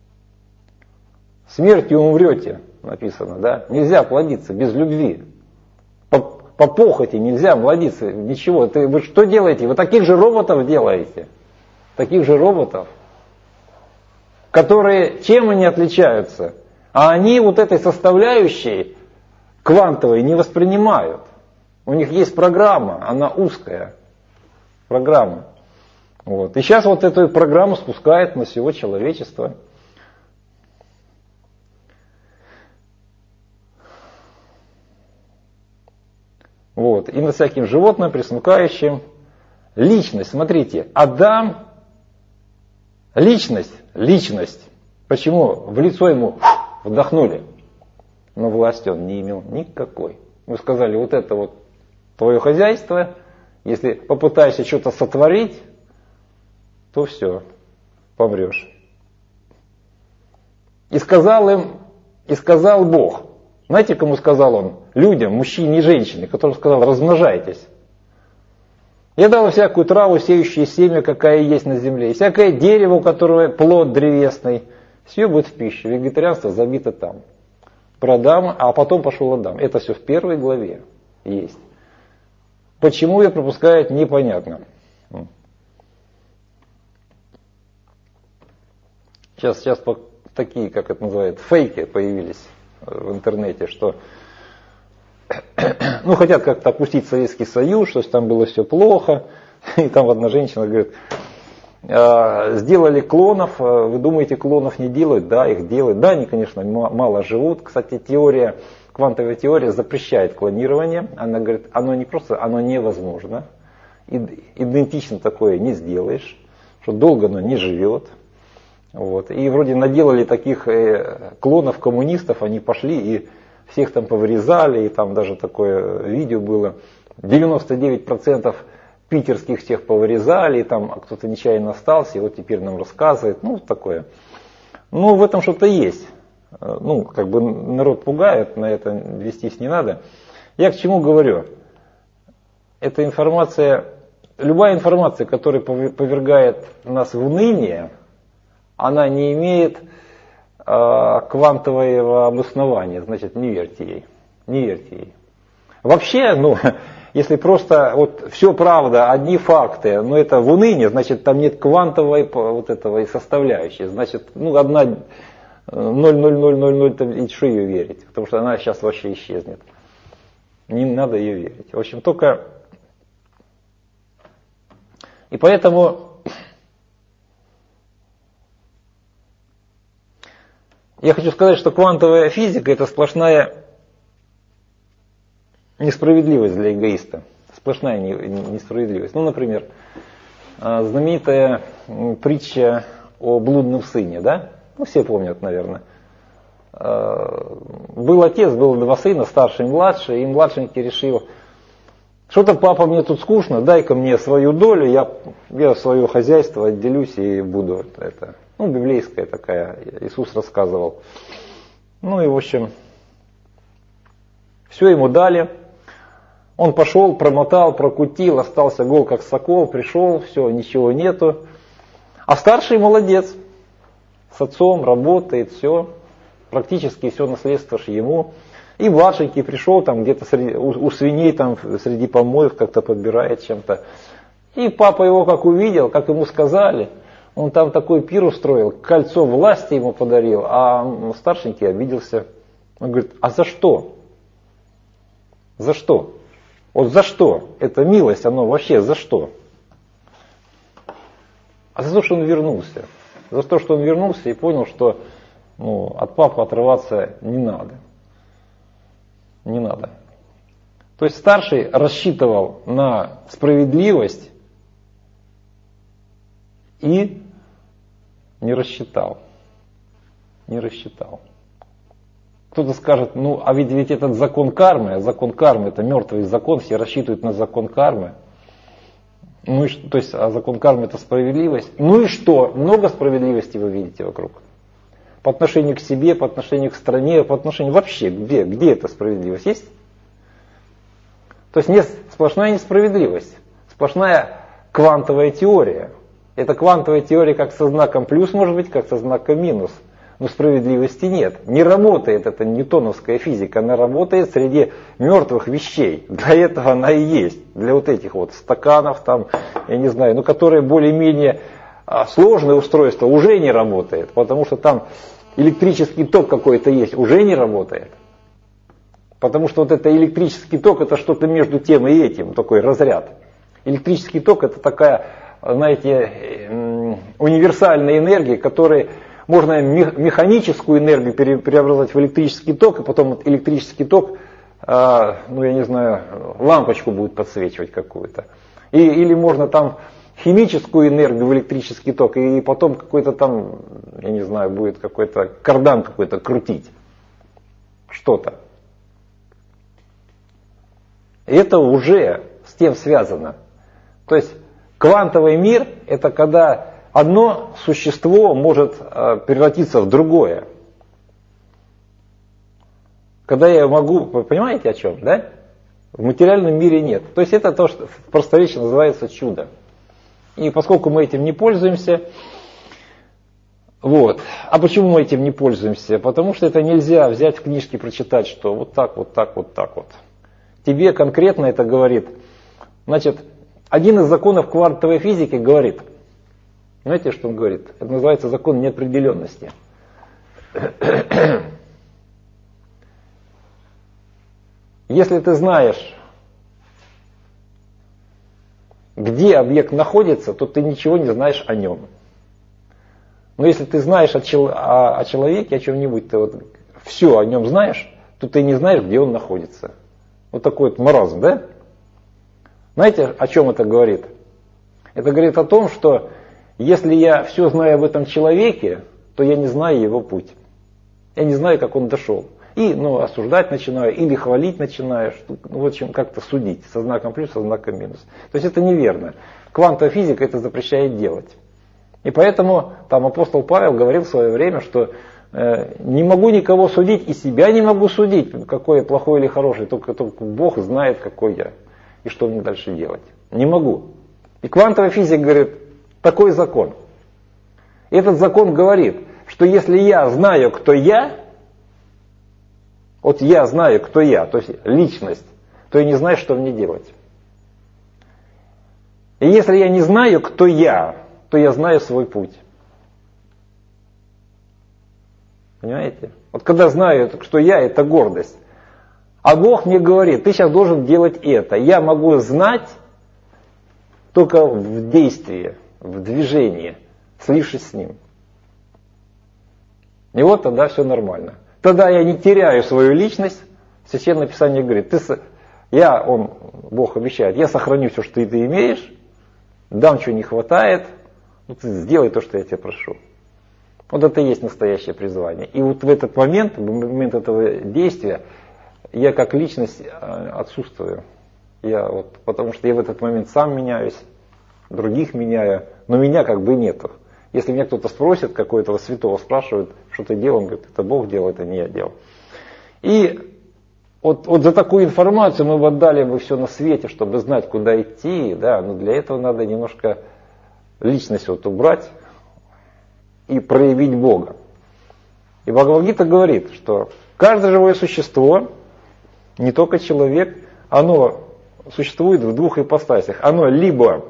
Смертью умрете, написано, да? Нельзя плодиться без любви. По, по похоти нельзя плодиться, ничего. Ты, вы что делаете? Вы таких же роботов делаете. Таких же роботов. Которые, чем они отличаются? А они вот этой составляющей квантовой не воспринимают. У них есть программа, она узкая. Программа. Вот. И сейчас вот эту программу спускает на всего человечества. Вот. И над всяким животным, пресмыкающим. Личность, смотрите, Адам, личность, личность. Почему? В лицо ему вдохнули. Но власти он не имел никакой. Мы сказали, вот это вот твое хозяйство, если попытаешься что-то сотворить, то все, помрешь. И сказал им, и сказал Бог. Знаете, кому сказал он? Людям, мужчине и женщине, которым сказал, размножайтесь. Я дал всякую траву, сеющую семя, какая есть на земле, и всякое дерево, у которого плод древесный, все будет в пищу. Вегетарианство забито там. Про Адама, а потом пошел Адам. Это все в первой главе есть. Почему ее пропускают, непонятно. Сейчас, сейчас такие, как это называют, фейки появились в интернете, что ну, хотят как-то опустить Советский Союз, что там было все плохо. И там одна женщина говорит, сделали клонов, вы думаете, клонов не делают? Да, их делают. Да, они, конечно, мало живут. Кстати, теория, квантовая теория запрещает клонирование. Она говорит, оно не просто, оно невозможно. Идентично такое не сделаешь, что долго оно не живет. Вот. И вроде наделали таких клонов коммунистов, они пошли и всех там повырезали, и там даже такое видео было. девяносто девять процентов питерских всех повырезали, и там кто-то нечаянно остался, и вот теперь нам рассказывает, ну такое. Ну в этом что-то есть. Ну как бы народ пугает, на это вестись не надо. Я к чему говорю? Эта информация, любая информация, которая повергает нас в уныние, она не имеет э, квантового обоснования, значит, не верьте ей. Не верьте ей. Вообще, ну, если просто вот все правда, одни факты, но это в уныние, значит, там нет квантовой вот этого составляющей. Значит, ну, одна ноль ноль ноль ноль ноль, и что ее верить? Потому что она сейчас вообще исчезнет. Не надо ее верить. В общем, только... И поэтому... Я хочу сказать, что квантовая физика – это сплошная несправедливость для эгоиста. Сплошная несправедливость. Ну, например, знаменитая притча о блудном сыне, да? Ну, все помнят, наверное. Был отец, было два сына, старший и младший, и младшенький решил, что-то, папа, мне тут скучно, дай-ка мне свою долю, я, я свое хозяйство отделюсь и буду это... Ну, библейская такая, Иисус рассказывал. Ну и, в общем, все ему дали. Он пошел, промотал, прокутил, остался гол как сокол, пришел, все, ничего нету. А старший молодец, с отцом работает, все, практически все наследство ж ему. И младшенький пришел, там где-то среди, у, у свиней, там среди помоев как-то подбирает чем-то. И папа его как увидел, как ему сказали, он там такой пир устроил, кольцо власти ему подарил, а старшенький обиделся. Он говорит, а за что? За что? Вот за что? Это милость, оно вообще за что? А за то, что он вернулся. За то, что он вернулся и понял, что ну, от папы отрываться не надо. Не надо. То есть старший рассчитывал на справедливость и не рассчитал. Не рассчитал. Кто-то скажет, ну а ведь, ведь этот закон кармы, а закон кармы это мертвый закон, все рассчитывают на закон кармы. Ну и что, то есть, а закон кармы это справедливость. Ну и что? Много справедливости вы видите вокруг. По отношению к себе, по отношению к стране, по отношению вообще, где, где эта справедливость есть? То есть нет, сплошная несправедливость, сплошная квантовая теория. Это квантовая теория как со знаком плюс может быть, как со знаком минус. Но справедливости нет. Не работает эта ньютоновская физика, она работает среди мертвых вещей. Для этого она и есть. Для вот этих вот стаканов, там, я не знаю, ну, которые более-менее сложное устройство уже не работает. Потому что там электрический ток какой-то есть, уже не работает. Потому что вот это электрический ток, это что-то между тем и этим, такой разряд. Электрический ток это такая, знаете, универсальная энергия, которая можно механическую энергию преобразовать в электрический ток, и потом электрический ток а, ну я не знаю, лампочку будет подсвечивать какую-то. И, или можно там химическую энергию в электрический ток, и потом какой-то там, я не знаю, будет какой-то кардан какой-то крутить. Что-то. Это уже с тем связано. То есть квантовый мир — это когда одно существо может превратиться в другое. Когда я могу, вы понимаете о чем, да? В материальном мире нет. То есть это то, что в просторечии называется чудо. И поскольку мы этим не пользуемся, вот. А почему мы этим не пользуемся? Потому что это нельзя взять в книжке и прочитать, что вот так, вот так, вот так вот. Тебе конкретно это говорит. Значит, один из законов квантовой физики говорит, знаете, что он говорит? Это называется закон неопределенности. Если ты знаешь, где объект находится, то ты ничего не знаешь о нем. Но если ты знаешь о, чел- о, о человеке, о чем-нибудь, ты вот все о нем знаешь, то ты не знаешь, где он находится. Вот такой вот маразм, да? Знаете, о чем это говорит? Это говорит о том, что если я все знаю об этом человеке, то я не знаю его путь. Я не знаю, как он дошел. И ну, осуждать начинаю, или хвалить начинаю, ну, в общем, как-то судить, со знаком плюс, со знаком минус. То есть это неверно. Квантовая физика это запрещает делать. И поэтому там апостол Павел говорил в свое время, что э, не могу никого судить, и себя не могу судить, какой я плохой или хороший, только, только Бог знает, какой я, и что мне дальше делать. Не могу. И квантовая физика говорит, такой закон. И этот закон говорит, что если я знаю, кто я, вот я знаю, кто я, то есть личность, то я не знаю, что мне делать. И если я не знаю, кто я, то я знаю свой путь. Понимаете? Вот когда знаю, что я, это гордость. А Бог мне говорит, ты сейчас должен делать это. Я могу знать только в действии, в движении, слившись с Ним. И вот тогда все нормально. Тогда я не теряю свою личность. Священное Писание говорит, ты, я, он, Бог обещает, я сохраню все, что ты, ты имеешь, дам, чего не хватает, ну, ты сделай то, что я тебя прошу. Вот это и есть настоящее призвание. И вот в этот момент, в момент этого действия, я как личность отсутствую. Я вот, потому что я в этот момент сам меняюсь, других меняю, но меня как бы нету. Если меня кто-то спросит, какого-то святого спрашивает, что ты делал, он говорит, это Бог делал, это не я делал. И вот, вот за такую информацию мы бы отдали бы все на свете, чтобы знать, куда идти, да, но для этого надо немножко личность вот убрать и проявить Бога. И Бхагавад-гита говорит, что каждое живое существо, не только человек, оно существует в двух ипостасях. Оно либо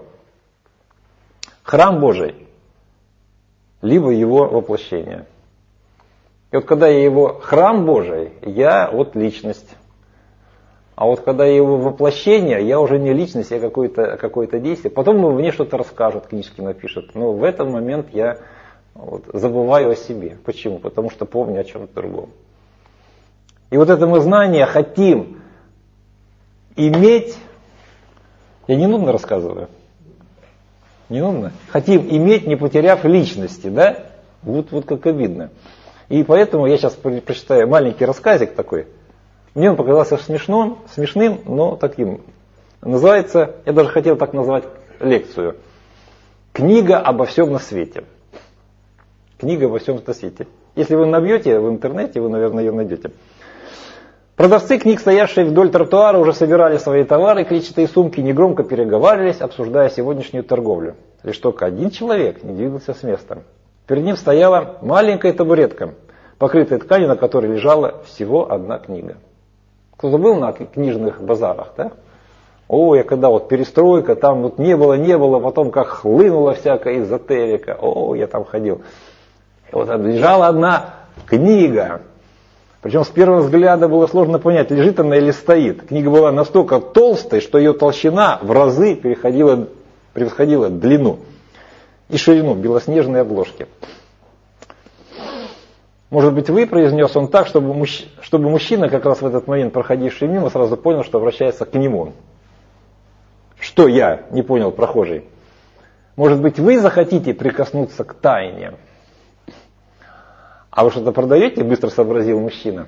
храм Божий, либо его воплощение. И вот когда я его храм Божий, я вот личность. А вот когда я его воплощение, я уже не личность, я какое-то, какое-то действие. Потом мне что-то расскажут, книжки напишут. Но в этот момент я вот забываю о себе. Почему? Потому что помню о чем-то другом. И вот это мы знание хотим иметь. Я не нудно рассказываю? Не нудно? Хотим иметь, не потеряв личности, да? Вот, вот как обидно. И поэтому я сейчас прочитаю маленький рассказик такой. Мне он показался смешным, смешным, но таким. Называется, я даже хотел так назвать лекцию. Книга обо всем на свете. Книга обо всем на свете. Если вы набьете в интернете, вы, наверное, ее найдете. Продавцы книг, стоявшие вдоль тротуара, уже собирали свои товары, клетчатые сумки, негромко переговаривались, обсуждая сегодняшнюю торговлю. Лишь только один человек не двигался с места. Перед ним стояла маленькая табуретка, покрытая тканью, на которой лежала всего одна книга. Кто-то был на книжных базарах, да? О, я когда вот перестройка, там вот не было, не было, потом как хлынула всякая эзотерика. О, я там ходил. И вот лежала одна книга. Причем с первого взгляда было сложно понять, лежит она или стоит. Книга была настолько толстой, что ее толщина в разы переходила, превосходила длину и ширину белоснежной обложки. Может быть, вы, произнес он так, чтобы, мужч... чтобы мужчина, как раз в этот момент проходивший мимо, сразу понял, что обращается к нему. Что я, не понял прохожий. Может быть, вы захотите прикоснуться к тайне? А вы что-то продаете? Быстро сообразил мужчина.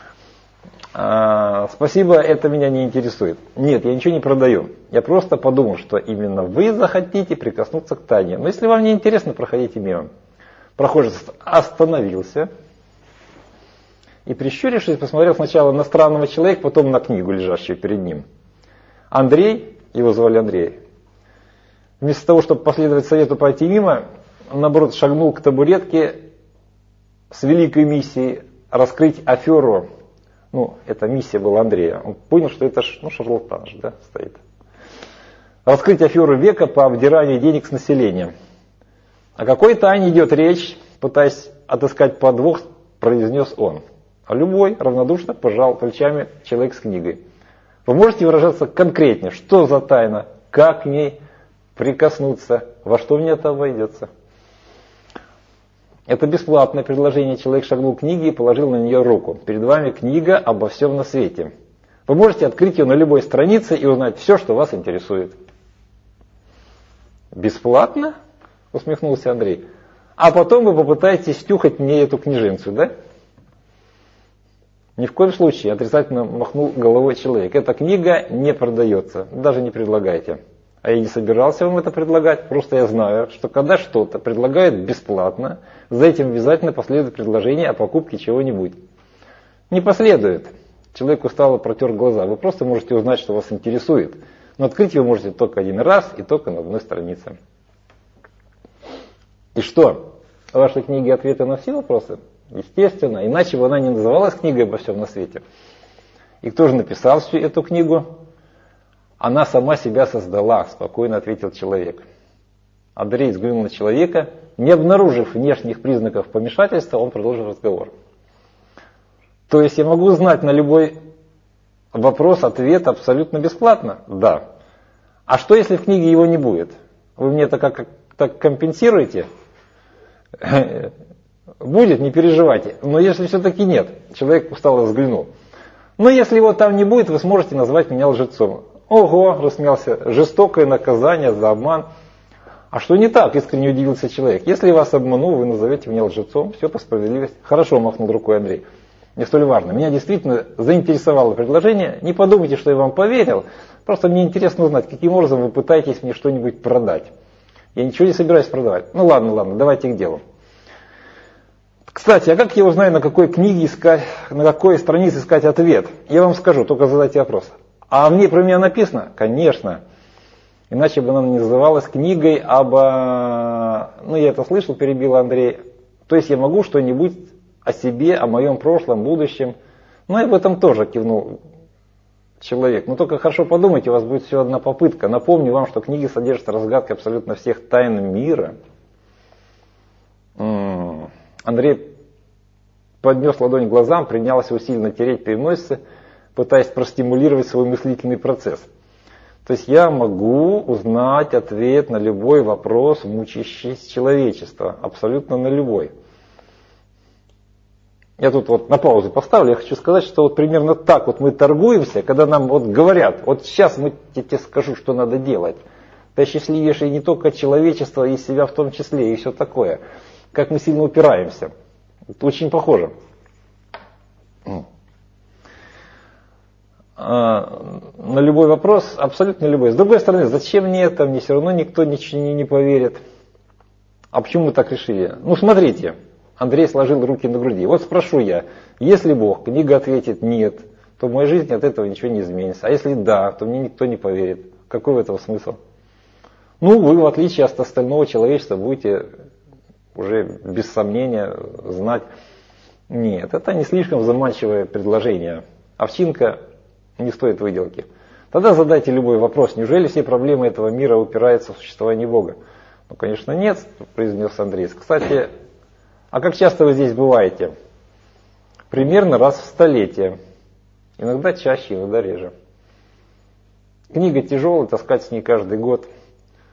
А, спасибо, это меня не интересует. Нет, я ничего не продаю. Я просто подумал, что именно вы захотите прикоснуться к тайне. Но если вам не интересно, проходите мимо. Прохожий остановился и, прищурившись, посмотрел сначала на странного человека, потом на книгу, лежащую перед ним. Андрей, его звали Андрей, вместо того, чтобы последовать совету пойти мимо, он, наоборот, шагнул к табуретке с великой миссией раскрыть аферу. Ну, эта миссия была Андрея. Он понял, что это ну, шарлатан же, да, стоит. Раскрыть аферу века по обдиранию денег с населения. О какой тайне идет речь, пытаясь отыскать подвох, произнес он. А любой равнодушно пожал плечами человек с книгой. Вы можете выражаться конкретнее, что за тайна, как к ней прикоснуться, во что мне это обойдется. Это бесплатное предложение. Человек шагнул к книге и положил на нее руку. Перед вами книга обо всем на свете. Вы можете открыть ее на любой странице и узнать все, что вас интересует. Бесплатно? Усмехнулся Андрей. А потом вы попытаетесь стюхать мне эту книженцу, да? Ни в коем случае, отрицательно махнул головой человек. Эта книга не продается, даже не предлагайте. А я не собирался вам это предлагать, просто я знаю, что когда что-то предлагают бесплатно, за этим обязательно последует предложение о покупке чего-нибудь. Не последует. Человек устало протер глаза. Вы просто можете узнать, что вас интересует. Но открыть вы можете только один раз и только на одной странице. И что? В вашей книге ответы на все вопросы? Естественно, иначе бы она не называлась книгой обо всем на свете. И кто же написал всю эту книгу? Она сама себя создала, спокойно ответил человек. Андрей взглянул на человека. Не обнаружив внешних признаков помешательства, он продолжил разговор. То есть я могу знать на любой вопрос ответ абсолютно бесплатно? Да. А что, если в книге его не будет? Вы мне это как так компенсируете? Будет, не переживайте. Но если все-таки нет, человек устало взглянул. Но если его там не будет, вы сможете назвать меня лжецом. Ого, рассмеялся, жестокое наказание за обман. А что не так, искренне удивился человек. Если я вас обманул, вы назовете меня лжецом, все по справедливости. Хорошо, махнул рукой Андрей. Не столь важно. Меня действительно заинтересовало предложение. Не подумайте, что я вам поверил. Просто мне интересно узнать, каким образом вы пытаетесь мне что-нибудь продать. Я ничего не собираюсь продавать. Ну ладно, ладно, давайте к делу. Кстати, а как я узнаю, на какой книге искать, на какой странице искать ответ? Я вам скажу, только задайте вопрос. А мне про меня написано? Конечно. Иначе бы она не называлась книгой об... Ну, я это слышал, перебил Андрей. То есть я могу что-нибудь о себе, о моем прошлом, будущем. Ну, и об этом тоже кивнул человек. Но только хорошо подумайте, у вас будет всего одна попытка. Напомню вам, что книги содержат разгадки абсолютно всех тайн мира. М-м. Андрей поднес ладонь к глазам, принялся усиленно тереть переносицы, пытаясь простимулировать свой мыслительный процесс. То есть я могу узнать ответ на любой вопрос, мучащий человечество. Абсолютно на любой. Я тут вот на паузу поставлю. Я хочу сказать, что вот примерно так вот мы торгуемся, когда нам вот говорят, вот сейчас мы тебе скажу, что надо делать. Ты счастливейший не только человечество, и себя в том числе, и все такое. Как мы сильно упираемся. Это очень похоже. На любой вопрос, абсолютно любой. С другой стороны, зачем мне это? Мне все равно никто ничего не, не поверит. А почему мы так решили? Ну, смотрите. Андрей сложил руки на груди. Вот спрошу я, если Бог, книга ответит нет, то в моей жизни от этого ничего не изменится. А если да, то мне никто не поверит. Какой в этом смысл? Ну, вы, в отличие от остального человечества, будете уже без сомнения знать. Нет, это не слишком заманчивое предложение. Овчинка не стоит выделки. Тогда задайте любой вопрос. Неужели все проблемы этого мира упираются в существование Бога? Ну, конечно, нет, произнес Андрей. Кстати, а как часто вы здесь бываете? Примерно раз в столетие. Иногда чаще, иногда реже. Книга тяжелая, таскать с ней каждый год.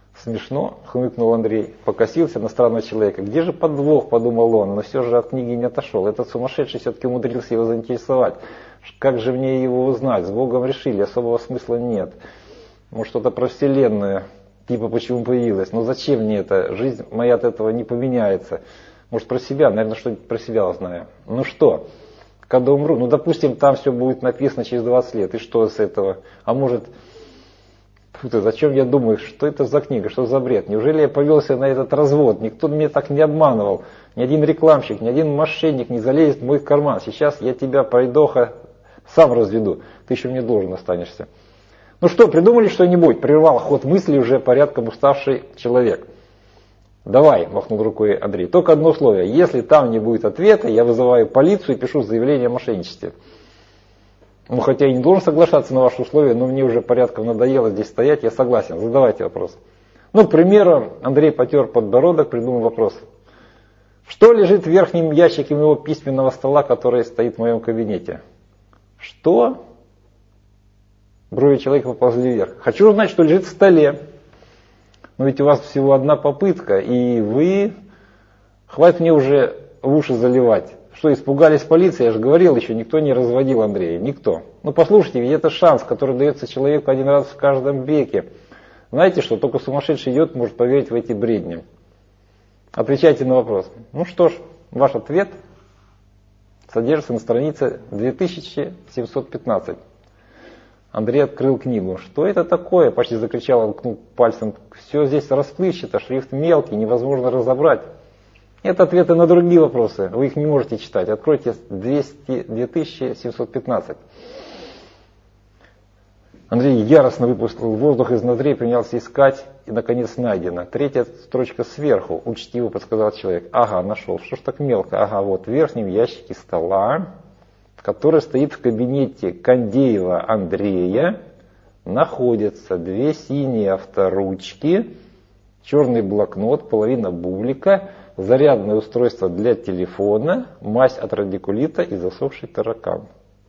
Смешно, хмыкнул Андрей, покосился на странного человека. Где же подвох, подумал он, но все же от книги не отошел. Этот сумасшедший все-таки умудрился его заинтересовать. Как же мне его узнать? С Богом решили, особого смысла нет. Может, что-то про Вселенную, типа почему появилась. Но зачем мне это? Жизнь моя от этого не поменяется. Может, про себя? Наверное, что-нибудь про себя узнаю. Ну что, когда умру? Ну, допустим, там все будет написано через двадцать лет. И что с этого? А может... Фу ты, зачем я думаю, что это за книга, что за бред? Неужели я повелся на этот развод? Никто меня так не обманывал. Ни один рекламщик, ни один мошенник не залезет в мой карман. Сейчас я тебя, пройдоха, сам разведу. Ты еще мне должен останешься. Ну что, придумали что-нибудь? Прервал ход мысли уже порядком уставший человек. Давай, махнул рукой Андрей. Только одно условие. Если там не будет ответа, я вызываю полицию и пишу заявление о мошенничестве. Ну, хотя я не должен соглашаться на ваши условия, но мне уже порядком надоело здесь стоять, я согласен. Задавайте вопрос. Ну, к примеру, Андрей потер подбородок, придумал вопрос. Что лежит в верхнем ящике моего письменного стола, который стоит в моем кабинете? Что? Брови человека поползли вверх. Хочу узнать, что лежит в столе. Но ведь у вас всего одна попытка, и вы... Хватит мне уже в уши заливать. Что, испугались полиции? Я же говорил, еще никто не разводил Андрея. Никто. Ну послушайте, ведь это шанс, который дается человеку один раз в каждом веке. Знаете что, только сумасшедший идиот может поверить в эти бредни. Отвечайте на вопрос. Ну что ж, ваш ответ содержится на странице две тысячи семьсот пятнадцать. Андрей открыл книгу. Что это такое? Почти закричал, он ткнул пальцем. Все здесь расплывчато, шрифт мелкий, невозможно разобрать. Это ответы на другие вопросы. Вы их не можете читать. Откройте две тысячи семьсот пятнадцать. Андрей яростно выпустил воздух из ноздрей, принялся искать, и наконец найдено. Третья строчка сверху, учтиво подсказал человек. Ага, нашел. Что ж так мелко? Ага, вот в верхнем ящике стола, который стоит в кабинете Кондеева Андрея, находятся две синие авторучки, черный блокнот, половина бублика, зарядное устройство для телефона, мазь от радикулита и засохший таракан.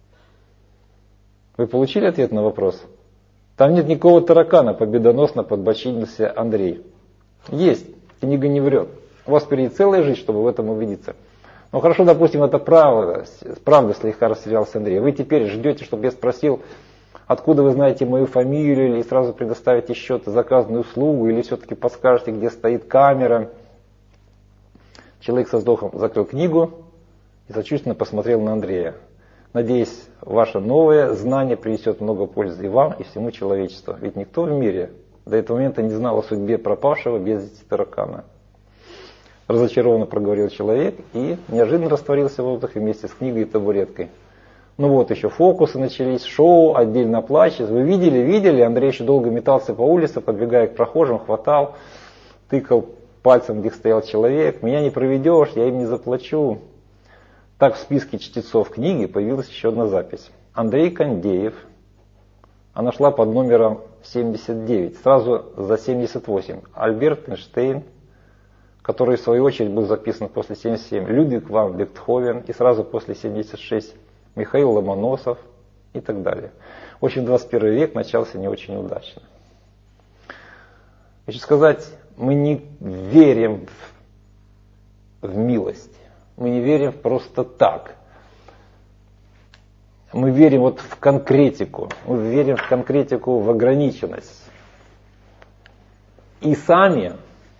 Вы получили ответ на вопрос? Там нет никакого таракана, победоносно подбочинился Андрей. Есть, книга не врет. У вас впереди целая жизнь, чтобы в этом убедиться. Ну хорошо, допустим, это правда, правда слегка растерялся Андрей. Вы теперь ждете, чтобы я спросил, откуда вы знаете мою фамилию, или сразу предоставите счет за заказанную услугу, или все-таки подскажете, где стоит камера. Человек со вздохом закрыл книгу и сочувственно посмотрел на Андрея. Надеюсь, ваше новое знание принесет много пользы и вам, и всему человечеству. Ведь никто в мире до этого момента не знал о судьбе пропавшего без вести таракана. Разочарованно проговорил человек и неожиданно растворился в воздухе вместе с книгой и табуреткой. Ну вот, еще фокусы начались, шоу, отдельно плач. Вы видели, видели? Андрей еще долго метался по улице, подбегая к прохожим, хватал, тыкал пальцем, где стоял человек. Меня не проведешь, я им не заплачу. Так в списке чтецов книги появилась еще одна запись. Андрей Кондеев. Она шла под номером семьдесят девять, сразу за семьдесят восемь. Альберт Эйнштейн, который в свою очередь был записан после семьдесят семь. Людвиг ван Бетховен и сразу после семьдесят шесть. Михаил Ломоносов и так далее. В общем, двадцать первый век начался не очень удачно. Хочу сказать, мы не верим в, в милость. Мы не верим просто так. Мы верим вот в конкретику. Мы верим в конкретику, в ограниченность. И сами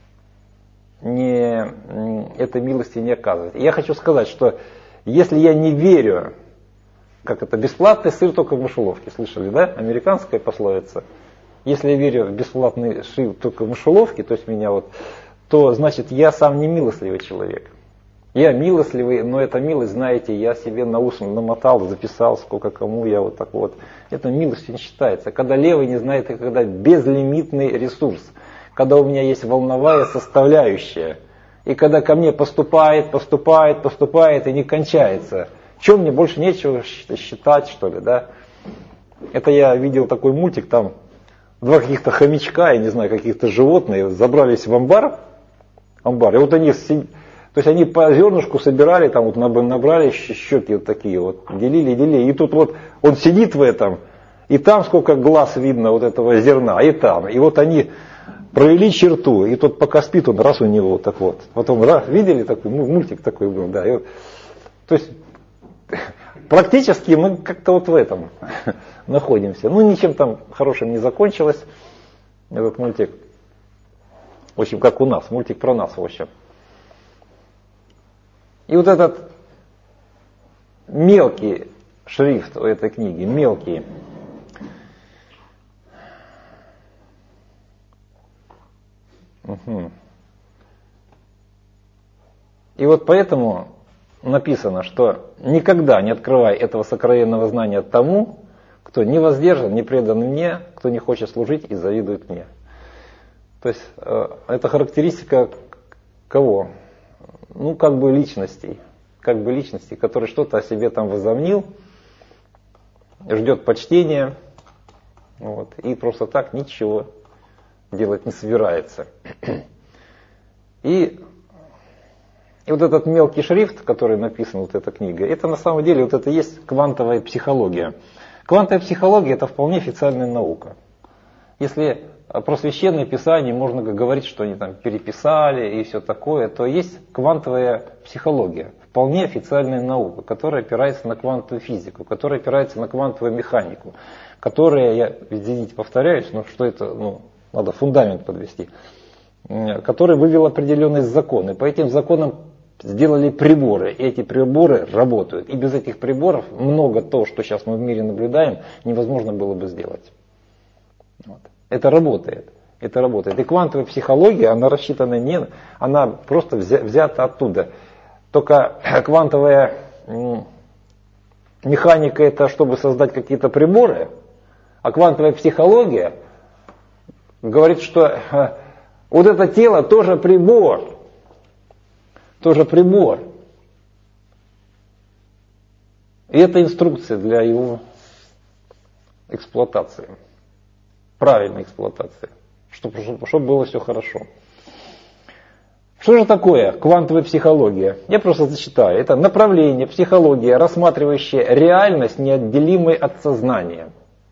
не, этой милости не оказывать. Я хочу сказать, что если я не верю, как это, бесплатный сыр только в мышеловке, слышали, да? Американская пословица. Если я верю в бесплатный сыр только в мышеловке, то есть меня вот, то значит я сам не милостливый человек. Я милостливый, но эта милость, знаете, я себе на ус намотал, записал, сколько кому я вот так вот. Это милостью не считается. Когда левый не знает, когда безлимитный ресурс. Когда у меня есть волновая составляющая. И когда ко мне поступает, поступает, поступает и не кончается. Чем мне больше нечего считать, что ли, да? Это я видел такой мультик, там два каких-то хомячка, я не знаю, каких-то животных, забрались в амбар. Амбар. И вот они, то есть они по зернышку собирали, там вот набрали щеки вот такие вот, делили, делили. И тут вот он сидит в этом, и там сколько глаз видно вот этого зерна, и там. И вот они провели черту, и тот пока спит, он раз у него вот так вот. Потом, раз, видели такой, мультик такой был, да. И вот, то есть практически мы как-то вот в этом находимся. Ну, ничем там хорошим не закончилось этот мультик. В общем, как у нас, мультик про нас, в общем. И вот этот мелкий шрифт у этой книги, мелкий, угу. И вот поэтому написано, что никогда не открывай этого сокровенного знания тому, кто не воздержан, не предан мне, кто не хочет служить и завидует мне. То есть э, это характеристика кого? Ну, как бы личностей, как бы личностей, которые что-то о себе там возомнил, ждет почтения, вот, и просто так ничего делать не собирается. И, и вот этот мелкий шрифт, который написан, вот эта книга, это на самом деле вот это и есть квантовая психология. Квантовая психология — это вполне официальная наука. Если про священное писание можно говорить, что они там переписали и все такое, то есть квантовая психология, вполне официальная наука, которая опирается на квантовую физику, которая опирается на квантовую механику, которая, я, извините, повторяюсь, но что это, ну, надо фундамент подвести, который вывел определенные законы. По этим законам сделали приборы, и эти приборы работают. И без этих приборов много того, что сейчас мы в мире наблюдаем, невозможно было бы сделать. Вот. Это работает. Это работает. И квантовая психология, она рассчитана не, она просто взята оттуда. Только квантовая механика — это чтобы создать какие-то приборы, а квантовая психология говорит, что вот это тело тоже прибор. Тоже прибор. И это инструкция для его эксплуатации. Правильной эксплуатации. Чтобы, чтобы, чтобы было все хорошо. Что же такое квантовая психология? Я просто зачитаю. Это направление, психология, рассматривающая реальность, неотделимой от сознания.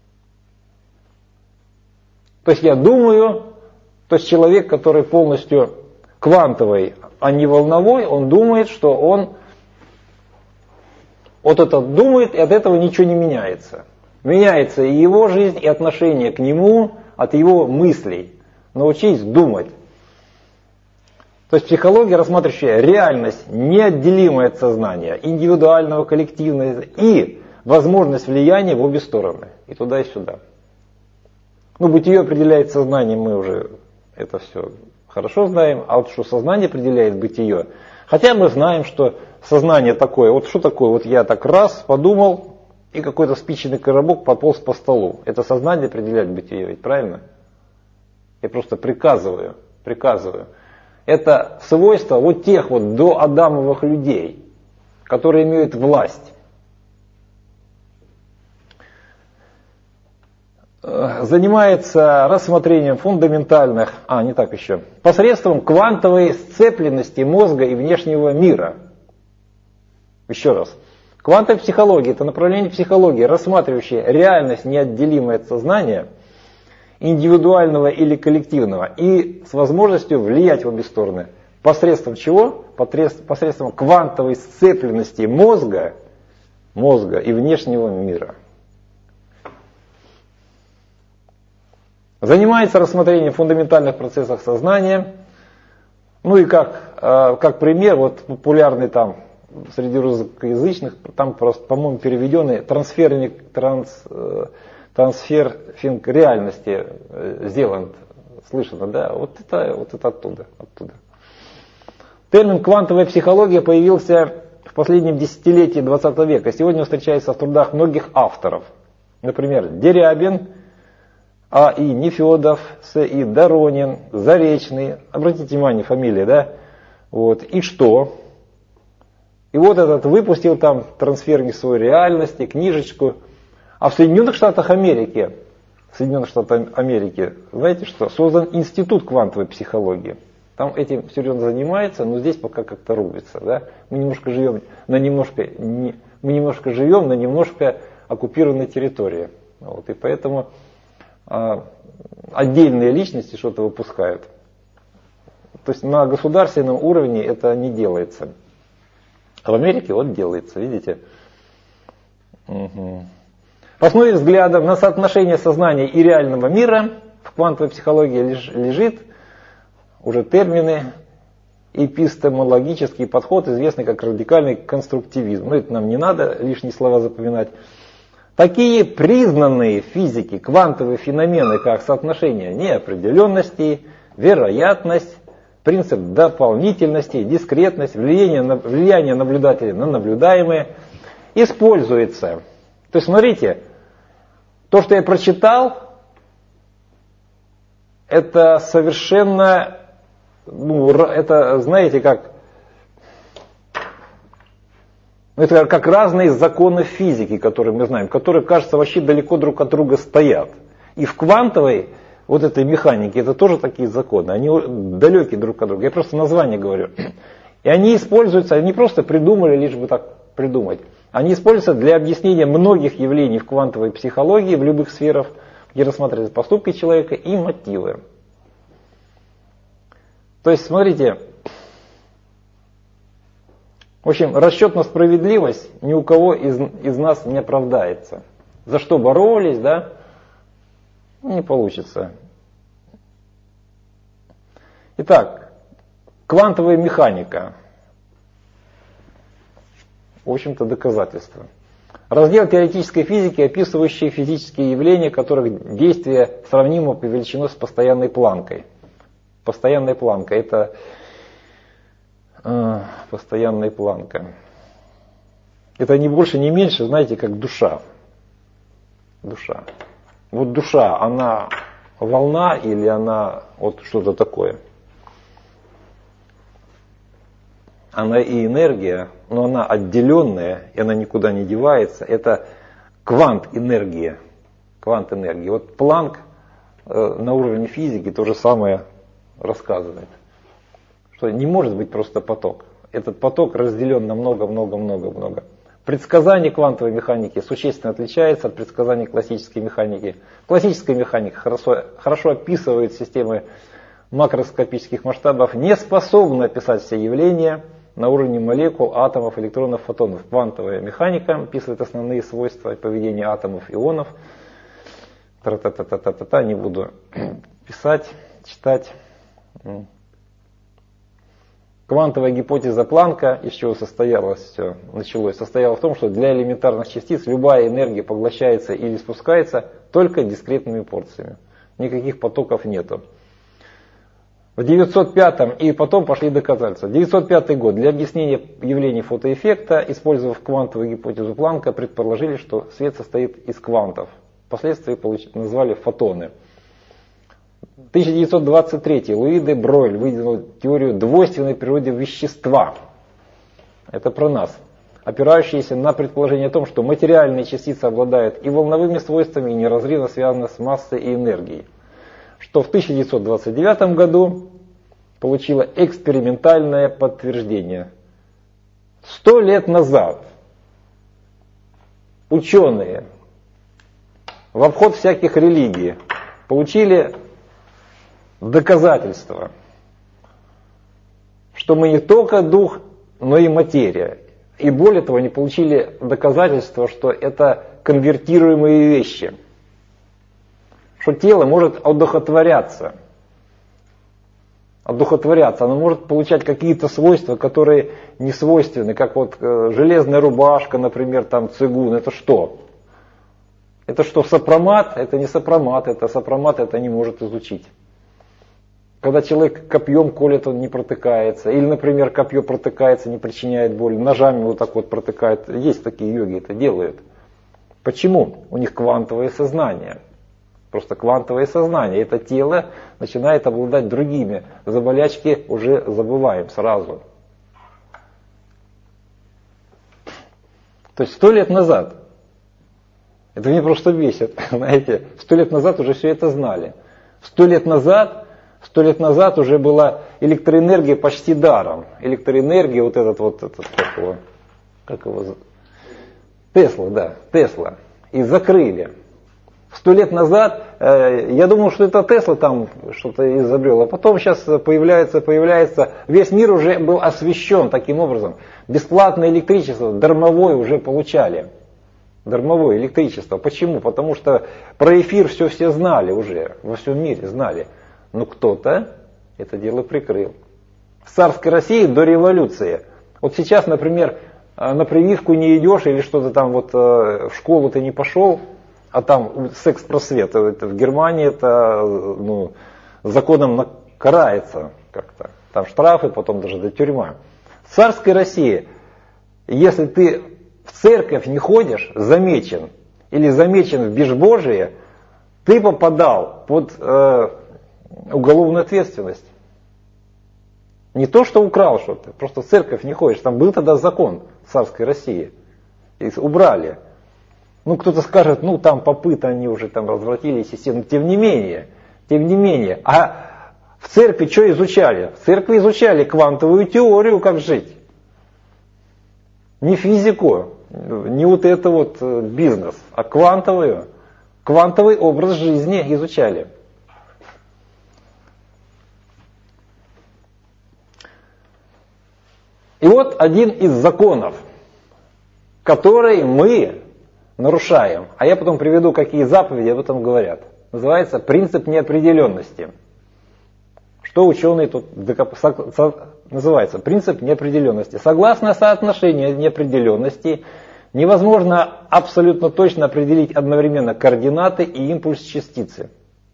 То есть я думаю, то есть человек, который полностью квантовый, а не волновой, он думает, что он вот это думает, и от этого ничего не меняется. Меняется и его жизнь, и отношение к нему от его мыслей. Научись думать. То есть психология, рассматривающая реальность, неотделимая от сознания, индивидуального, коллективного, и возможность влияния в обе стороны, и туда, и сюда. Ну, бытие определяет сознание, мы уже это все хорошо знаем, а вот что сознание определяет бытие, хотя мы знаем, что сознание такое, вот что такое, вот я так раз подумал, и какой-то спичечный коробок пополз по столу. Это сознание определяет бытие, ведь правильно? Я просто приказываю, приказываю. Это свойство вот тех вот доадамовых людей, которые имеют власть. Занимается рассмотрением фундаментальных, а не так еще, посредством квантовой сцепленности мозга и внешнего мира. Еще раз. Квантовая психология — это направление психологии, рассматривающее реальность, неотделимая от сознания, индивидуального или коллективного, и с возможностью влиять в обе стороны. Посредством чего? Посредством квантовой сцепленности мозга, мозга и внешнего мира. Занимается рассмотрением фундаментальных процессов сознания. Ну и как, как пример, вот популярный там среди русскоязычных, там просто, по-моему, переведенный трансферник, транс, трансферфинг реальности сделан, слышно, да? Вот это, вот это оттуда, оттуда. Термин «квантовая психология» появился в последнем десятилетии двадцатого века. Сегодня он встречается в трудах многих авторов. Например, Дерябин, А. И. Нефедов, С. И. Доронин, Заречный. Обратите внимание, фамилия, да? Вот. И что? И вот этот выпустил там трансферник своей реальности, книжечку. А в Соединенных Штатах Америки, в Соединенных Штатах Америки, знаете что? Создан институт квантовой психологии. Там этим серьезно занимается, но здесь пока как-то рубится, да? Мы немножко живем на немножко, не, мы немножко живем на немножко оккупированной территории. Вот. И поэтому а отдельные личности что-то выпускают. То есть на государственном уровне это не делается. А в Америке вот делается, видите? Угу. В основе взглядов на соотношение сознания и реального мира в квантовой психологии лежит уже термины эпистемологический подход, известный как радикальный конструктивизм. Но это нам не надо лишние слова запоминать. Такие признанные в физике квантовые феномены, как соотношение неопределенности, вероятность, принцип дополнительности, дискретность, влияние, на, влияние наблюдателя на наблюдаемое, используется. То есть смотрите, то, что я прочитал, это совершенно, ну, это, знаете, как, это как разные законы физики, которые мы знаем, которые, кажется, вообще далеко друг от друга стоят. И в квантовой вот этой механике это тоже такие законы, они далеки друг от друга. Я просто название говорю. И они используются, они просто придумали, лишь бы так придумать. Они используются для объяснения многих явлений в квантовой психологии, в любых сферах, где рассматриваются поступки человека и мотивы. То есть, смотрите, в общем, расчет на справедливость ни у кого из, из нас не оправдается. За что боролись, да, не получится. Итак, квантовая механика. В общем-то, доказательство. Раздел теоретической физики, описывающий физические явления, которых действие сравнимо по величине с постоянной планкой. Постоянная планка – это э, постоянная планка. Это не больше, не меньше, знаете, как душа. Душа. Вот душа, она волна или она вот что-то такое? Она и энергия, но она отделенная, и она никуда не девается. Это квант энергии. Квант энергии. Вот Планк э, на уровне физики то же самое рассказывает. Что не может быть просто поток. Этот поток разделен на много-много-много-много. Предсказание квантовой механики существенно отличается от предсказаний классической механики. Классическая механика хорошо, хорошо описывает системы макроскопических масштабов, не способна описать все явления на уровне молекул, атомов, электронов, фотонов. Квантовая механика описывает основные свойства поведения атомов, ионов. Та-та-та-та-та-та, не буду писать, читать. Квантовая гипотеза Планка, из чего состоялось все, началось, состояла в том, что для элементарных частиц любая энергия поглощается или спускается только дискретными порциями. Никаких потоков нету. В девятьсот пятом и потом пошли доказательства. девятьсот пятый год. Для объяснения явлений фотоэффекта, использовав квантовую гипотезу Планка, предположили, что свет состоит из квантов. Впоследствии назвали фотоны. тысяча девятьсот двадцать третий. Луи де Бройль выдвинул теорию двойственной природы вещества. Это про нас. Опирающиеся на предположение о том, что материальные частицы обладают и волновыми свойствами, и неразрывно связаны с массой и энергией. Что в тысяча девятьсот двадцать девятом году получило экспериментальное подтверждение. Сто лет назад ученые в обход всяких религий получили доказательство, что мы не только дух, но и материя. И более того, они получили доказательство, что это конвертируемые вещи. Что тело может одухотворяться. Одухотворяться. Оно может получать какие-то свойства, которые не свойственны. Как вот э, железная рубашка, например, там цигун. Это что? Это что, сопромат? Это не сопромат. Это сопромат это не может изучить. Когда человек копьем колет, он не протыкается. Или, например, копье протыкается, не причиняет боли. Ножами вот так вот протыкает. Есть такие йоги, это делают. Почему? У них квантовое сознание. Просто квантовое сознание. Это тело начинает обладать другими. За болячки уже забываем сразу. То есть сто лет назад, это меня просто бесит, знаете, сто лет назад уже все это знали. Сто лет назад, сто лет назад уже была электроэнергия почти даром. Электроэнергия, вот этот вот, этот, как его, как его, Тесла, да, Тесла. И закрыли. Сто лет назад э, я думал, что это Тесла там что-то изобрел, а потом сейчас появляется, появляется, весь мир уже был освещен таким образом. Бесплатное электричество, дармовое уже получали. Дармовое электричество. Почему? Потому что про эфир все все знали уже, во всем мире знали. Но кто-то это дело прикрыл. В царской России до революции. Вот сейчас, например, на прививку не идешь или что-то там вот в школу ты не пошел, а там секс-просвет. Это в Германии это ну, законом карается как-то. Там штрафы, потом даже до тюрьма. В царской России, если ты в церковь не ходишь, замечен, или замечен в безбожие, ты попадал под э, уголовную ответственность. Не то, что украл что-то, просто в церковь не ходишь. Там был тогда закон в царской России. Их убрали. Ну, кто-то скажет, ну, там попы-то они уже там развратились, и но тем не менее, тем не менее. А в церкви что изучали? В церкви изучали квантовую теорию, как жить. Не физику, не вот это вот бизнес, а квантовую, квантовый образ жизни изучали. И вот один из законов, который мы нарушаем, а я потом приведу, какие заповеди об этом говорят, называется принцип неопределенности. Что ученые тут называется? Принцип неопределенности. Согласно соотношению неопределенности, невозможно абсолютно точно определить одновременно координаты и импульс частицы.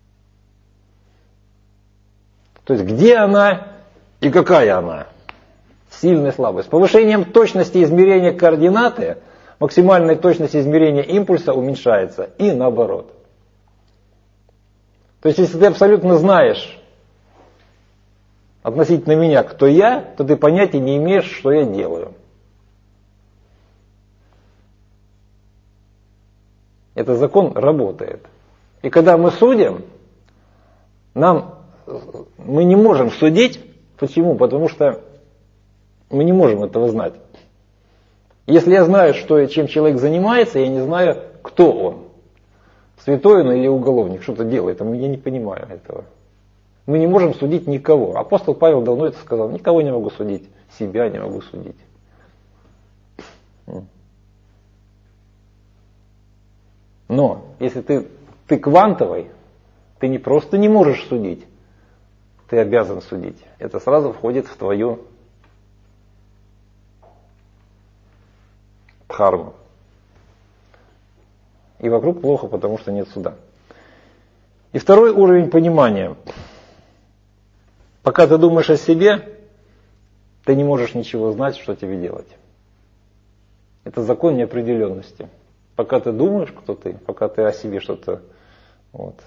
То есть где она и какая она? Сильная слабость. С повышением точности измерения координаты максимальная точность измерения импульса уменьшается и наоборот. То есть если ты абсолютно знаешь относительно меня, кто я, то ты понятия не имеешь, что я делаю. Этот закон работает. И когда мы судим, нам, мы не можем судить. Почему? Потому что мы не можем этого знать. Если я знаю, что, чем человек занимается, я не знаю, кто он. Святой он или уголовник, что-то делает, а я не понимаю этого. Мы не можем судить никого. Апостол Павел давно это сказал. Никого не могу судить, себя не могу судить. Но если ты, ты квантовый, ты не просто не можешь судить, ты обязан судить. Это сразу входит в твою дхарму. И вокруг плохо, потому что нет суда. И второй уровень понимания. Пока ты думаешь о себе, ты не можешь ничего знать, что тебе делать. Это закон неопределенности. Пока ты думаешь, кто ты, пока ты о себе что-то... Вот.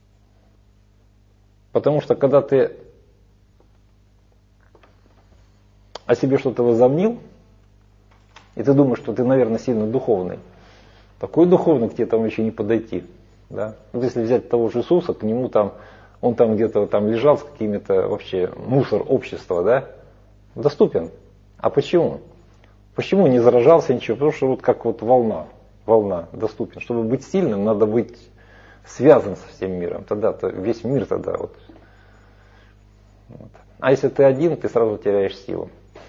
Потому что когда ты о себе что-то возомнил, и ты думаешь, что ты, наверное, сильно духовный, такой духовный к тебе там еще не подойти. Да? Вот если взять того же Иисуса, к нему там, он там где-то там лежал с какими-то вообще мусор общества, да, доступен. А почему? Почему не заражался ничего? Потому что вот как вот волна, волна доступен. Чтобы быть сильным, надо быть связан со всем миром. Тогда-то весь мир тогда вот. Вот. А если ты один, ты сразу теряешь силу.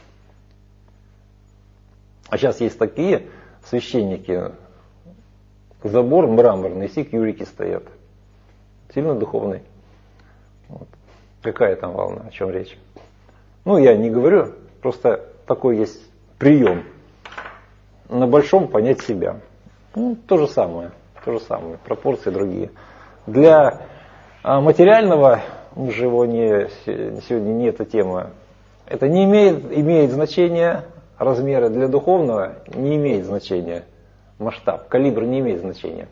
А сейчас есть такие священники, забор мраморный, секьюрити стоят. Сильно духовный. Вот. Какая там волна, о чем речь? Ну, я не говорю, просто такой есть прием. На большом понять себя. Ну, то же самое, то же самое, пропорции другие. Для а, материального, уже его не, сегодня не эта тема, это не имеет, имеет значения размеры. Для духовного не имеет значения масштаб, калибр не имеет значения.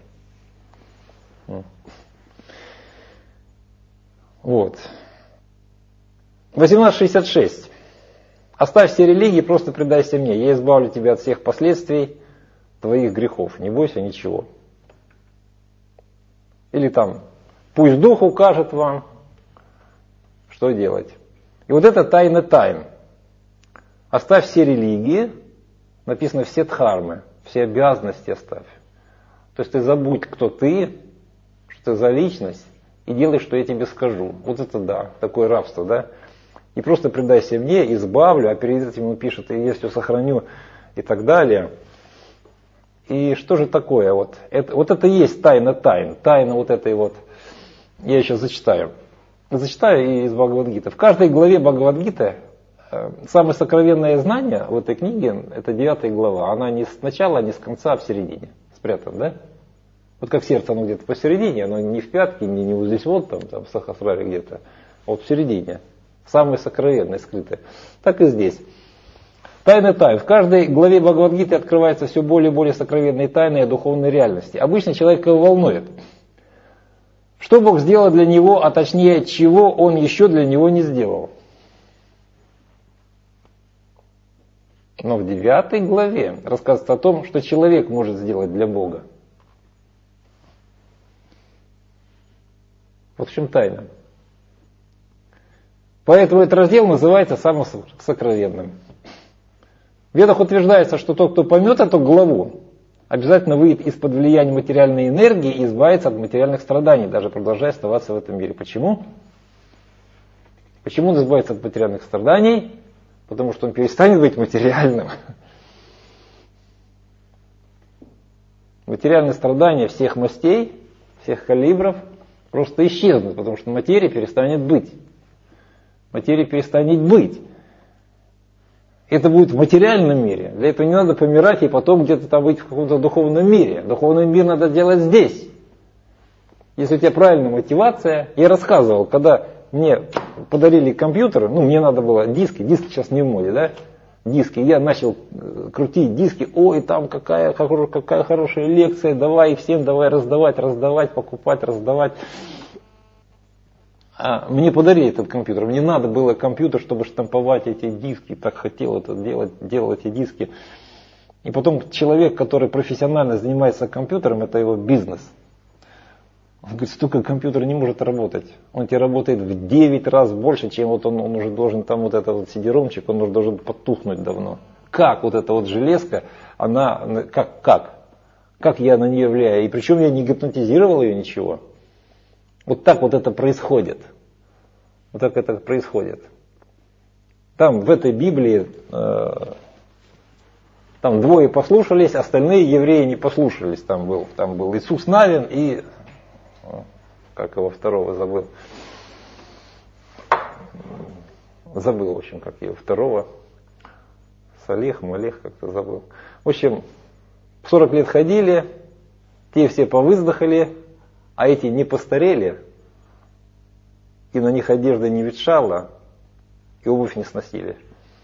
Вот. восемнадцать шестьдесят шесть. Оставь все религии, просто предайся мне. Я избавлю тебя от всех последствий твоих грехов. Не бойся ничего. Или там, пусть Дух укажет вам, что делать. И вот это тайна тайн. Оставь все религии, написано все дхармы, все обязанности оставь. То есть ты забудь, кто ты, что ты за личность, и делай, что я тебе скажу. Вот это да, такое рабство, да. И просто предайся мне, избавлю, а перед этим он пишет, и я все сохраню, и так далее. И что же такое? Вот это, вот это и есть тайна тайн, тайна вот этой вот, я сейчас зачитаю. Зачитаю из Бхагавад-гиты. В каждой главе Бхагавад-гиты самое сокровенное знание в этой книге, это девятая глава. Она не с начала, не с конца, а в середине спрятана, да? Вот как сердце, оно где-то посередине, оно не в пятке, не, не вот здесь вот, там, там в Сахасраре где-то, а вот в середине. Самое сокровенное, скрытое. Так и здесь. Тайны тайн. В каждой главе Бхагавад-гиты открываются все более и более сокровенные тайны о духовной реальности. Обычно человека волнует, что Бог сделал для него, а точнее, чего Он еще для него не сделал. Но в девятой главе рассказывается о том, что человек может сделать для Бога. Вот в чем тайна. Поэтому этот раздел называется самым сокровенным. В Ведах утверждается, что тот, кто поймет эту главу, обязательно выйдет из-под влияния материальной энергии и избавится от материальных страданий, даже продолжая оставаться в этом мире. Почему? Почему он избавится от материальных страданий? Потому что он перестанет быть материальным. Материальные страдания всех мастей, всех калибров просто исчезнут, потому что материя перестанет быть. Материя перестанет быть. Это будет в материальном мире. Для этого не надо помирать и потом где-то там быть в каком-то духовном мире. Духовный мир надо делать здесь. Если у тебя правильная мотивация. Я рассказывал, когда мне подарили компьютер, ну мне надо было диски, диски сейчас не в моде, да? Диски. Я начал крутить диски. Ой, там какая, какая хорошая лекция, давай всем, давай раздавать, раздавать, покупать, раздавать. А мне подарили этот компьютер. Мне надо было компьютер, чтобы штамповать эти диски. Так хотел это делать, делал эти диски. И потом человек, который профессионально занимается компьютером, это его бизнес. Он говорит, столько компьютер не может работать. Он тебе работает в девять раз больше, чем вот он, он уже должен, там вот этот вот сидеромчик, он уже должен потухнуть давно. Как вот эта вот железка, она, как, как? Как я на нее влияю? И причем я не гипнотизировал ее ничего. Вот так вот это происходит. Вот так это происходит. Там в этой Библии э, там двое послушались, остальные евреи не послушались. Там был, там был Иисус Навин и, как его второго забыл. Забыл, в общем, как его второго. Салех, Малех, как-то забыл. В общем, сорок лет ходили, те все повыздохали, а эти не постарели, и на них одежда не ветшала, и обувь не сносили.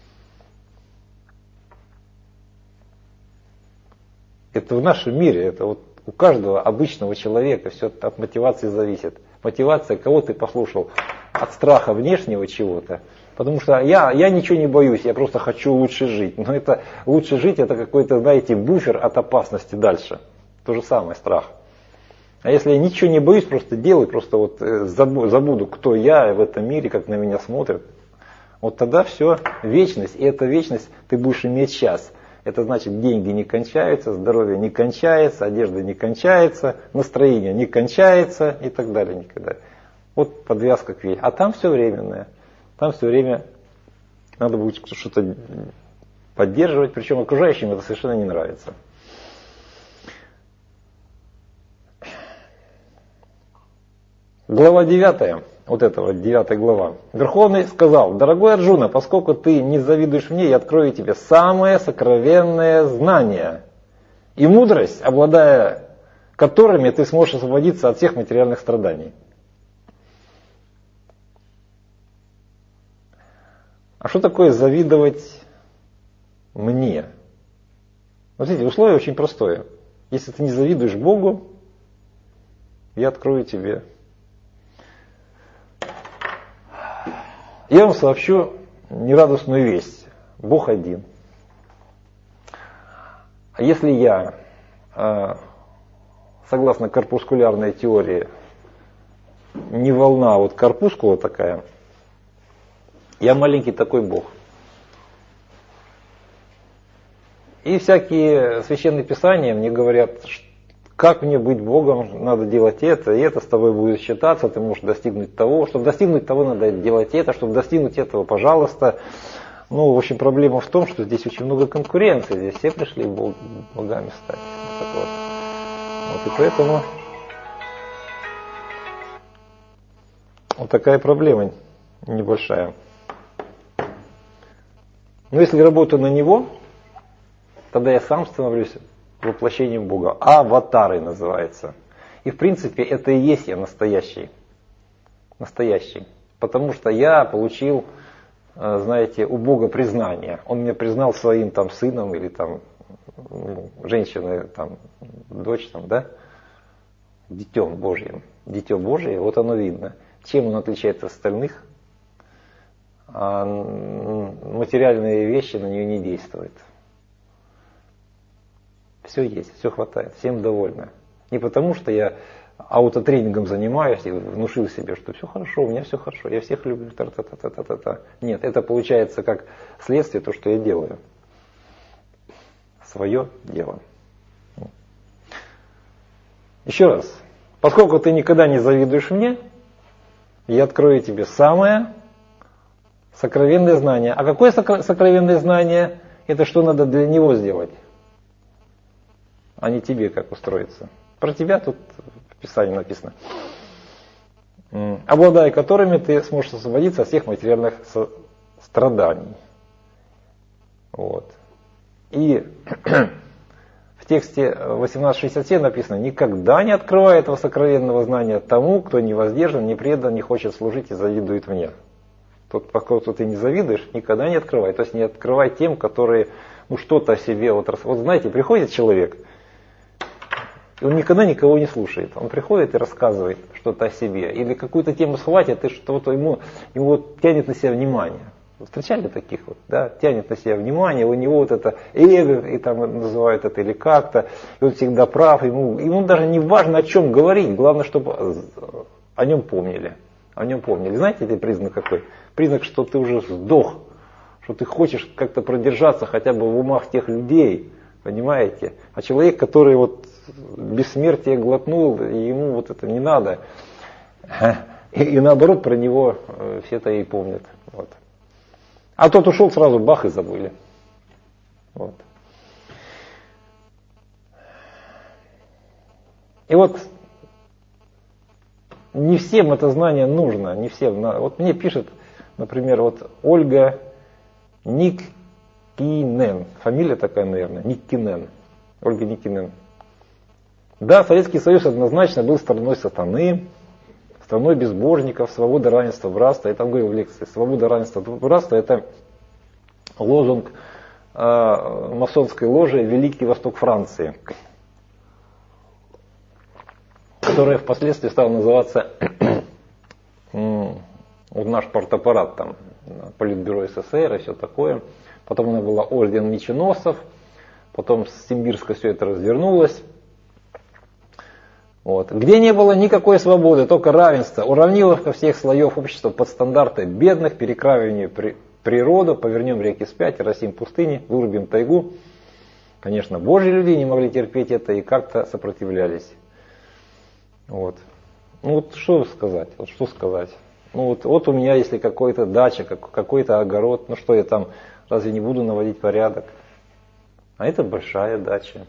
Это в нашем мире, это вот у каждого обычного человека все от мотивации зависит. Мотивация, кого ты послушал, от страха внешнего чего-то. Потому что я, я ничего не боюсь, я просто хочу лучше жить. Но это лучше жить, это какой-то, знаете, буфер от опасности дальше. То же самое, страх. А если я ничего не боюсь, просто делаю, просто вот забуду, кто я в этом мире, как на меня смотрят, вот тогда все, вечность, и эта вечность ты будешь иметь сейчас. Это значит, деньги не кончаются, здоровье не кончается, одежда не кончается, настроение не кончается и так далее никогда. Вот подвязка к вечности. А там все временное. Там все время надо будет что-то поддерживать, причем окружающим это совершенно не нравится. Глава девятая, вот эта вот девятая глава. Верховный сказал: дорогой Арджуна, поскольку ты не завидуешь мне, я открою тебе самое сокровенное знание и мудрость, обладая которыми ты сможешь освободиться от всех материальных страданий. А что такое завидовать мне? Вот видите, условие очень простое. Если ты не завидуешь Богу, я открою тебе. Я вам сообщу нерадостную весть. Бог один. А если я, согласно корпускулярной теории, не волна, а вот корпускула такая, я маленький такой Бог. И всякие священные писания мне говорят, как мне быть Богом, надо делать это, и это с тобой будет считаться, ты можешь достигнуть того. Чтобы достигнуть того, надо делать это, чтобы достигнуть этого, пожалуйста. Ну, в общем, проблема в том, что здесь очень много конкуренции, здесь все пришли бог, богами стать. Вот, вот. Вот и поэтому вот такая проблема небольшая. Но если работаю на него, тогда я сам становлюсь воплощением Бога. Аватарой называется. И в принципе это и есть я настоящий. Настоящий. Потому что я получил, знаете, у Бога признание. Он меня признал своим там сыном или там ну, женщиной, там, дочь, там, да? Детем Божьим. Дитё Божие, вот оно видно. Чем он отличается от остальных? А материальные вещи на нее не действуют. Все есть, все хватает, всем довольны. Не потому, что я аутотренингом занимаюсь и внушил себе, что все хорошо, у меня все хорошо, я всех люблю. Та-та-та-та-та-та. Нет, это получается как следствие то, что я делаю. Свое дело. Еще раз. Поскольку ты никогда не завидуешь мне, я открою тебе самое сокровенное знание. А какое сокровенное знание? Это что надо для него сделать? А не тебе как устроиться. Про тебя тут в Писании написано. Обладая которыми ты сможешь освободиться от всех материальных страданий. Вот. И в тексте восемнадцать шестьдесят семь написано: никогда не открывай этого сокровенного знания тому, кто не воздержан, не предан, не хочет служить и завидует мне. Тот, поскольку ты не завидуешь, никогда не открывай. То есть не открывай тем, которые ну, что-то о себе. Вот, вот знаете, приходит человек, и он никогда никого не слушает. Он приходит и рассказывает что-то о себе. Или какую-то тему схватит, и что-то ему, ему вот тянет на себя внимание. Встречали таких вот, да, тянет на себя внимание, у него вот это эго, и там называют это или как-то, и он всегда прав, ему, ему даже не важно о чем говорить, главное, чтобы о нем помнили. О нем помнили. Знаете, это признак какой? Признак, что ты уже сдох, что ты хочешь как-то продержаться хотя бы в умах тех людей, понимаете? А человек, который вот бессмертие глотнул, ему вот это не надо. И, и наоборот, про него все-то и помнят. Вот. А тот ушел, сразу бах и забыли. Вот. И вот не всем это знание нужно, не всем. Вот мне пишет, например, вот Ольга Никкинен. Фамилия такая, наверное, Никкинен. Ольга Никкинен. Да, Советский Союз однозначно был страной сатаны, страной безбожников, свобода, равенство, братство. Я там говорил в лекции, свобода, равенство, братство — это лозунг э, масонской ложи «Великий Восток Франции», которая впоследствии стала называться наш партаппарат, там, Политбюро СССР и все такое. Потом она была орден меченосцев, потом с Симбирска все это развернулось. Вот. Где не было никакой свободы, только равенство, уравниловка всех слоев общества под стандарты бедных, перекравливание при, природу, повернем реки вспять, росим пустыни, вырубим тайгу. Конечно, Божьи люди не могли терпеть это и как-то сопротивлялись. Вот. Ну вот что сказать, вот что сказать. Ну вот, вот у меня, если какой-то дача, как, какой-то огород, ну что я там, разве не буду наводить порядок? А это большая дача.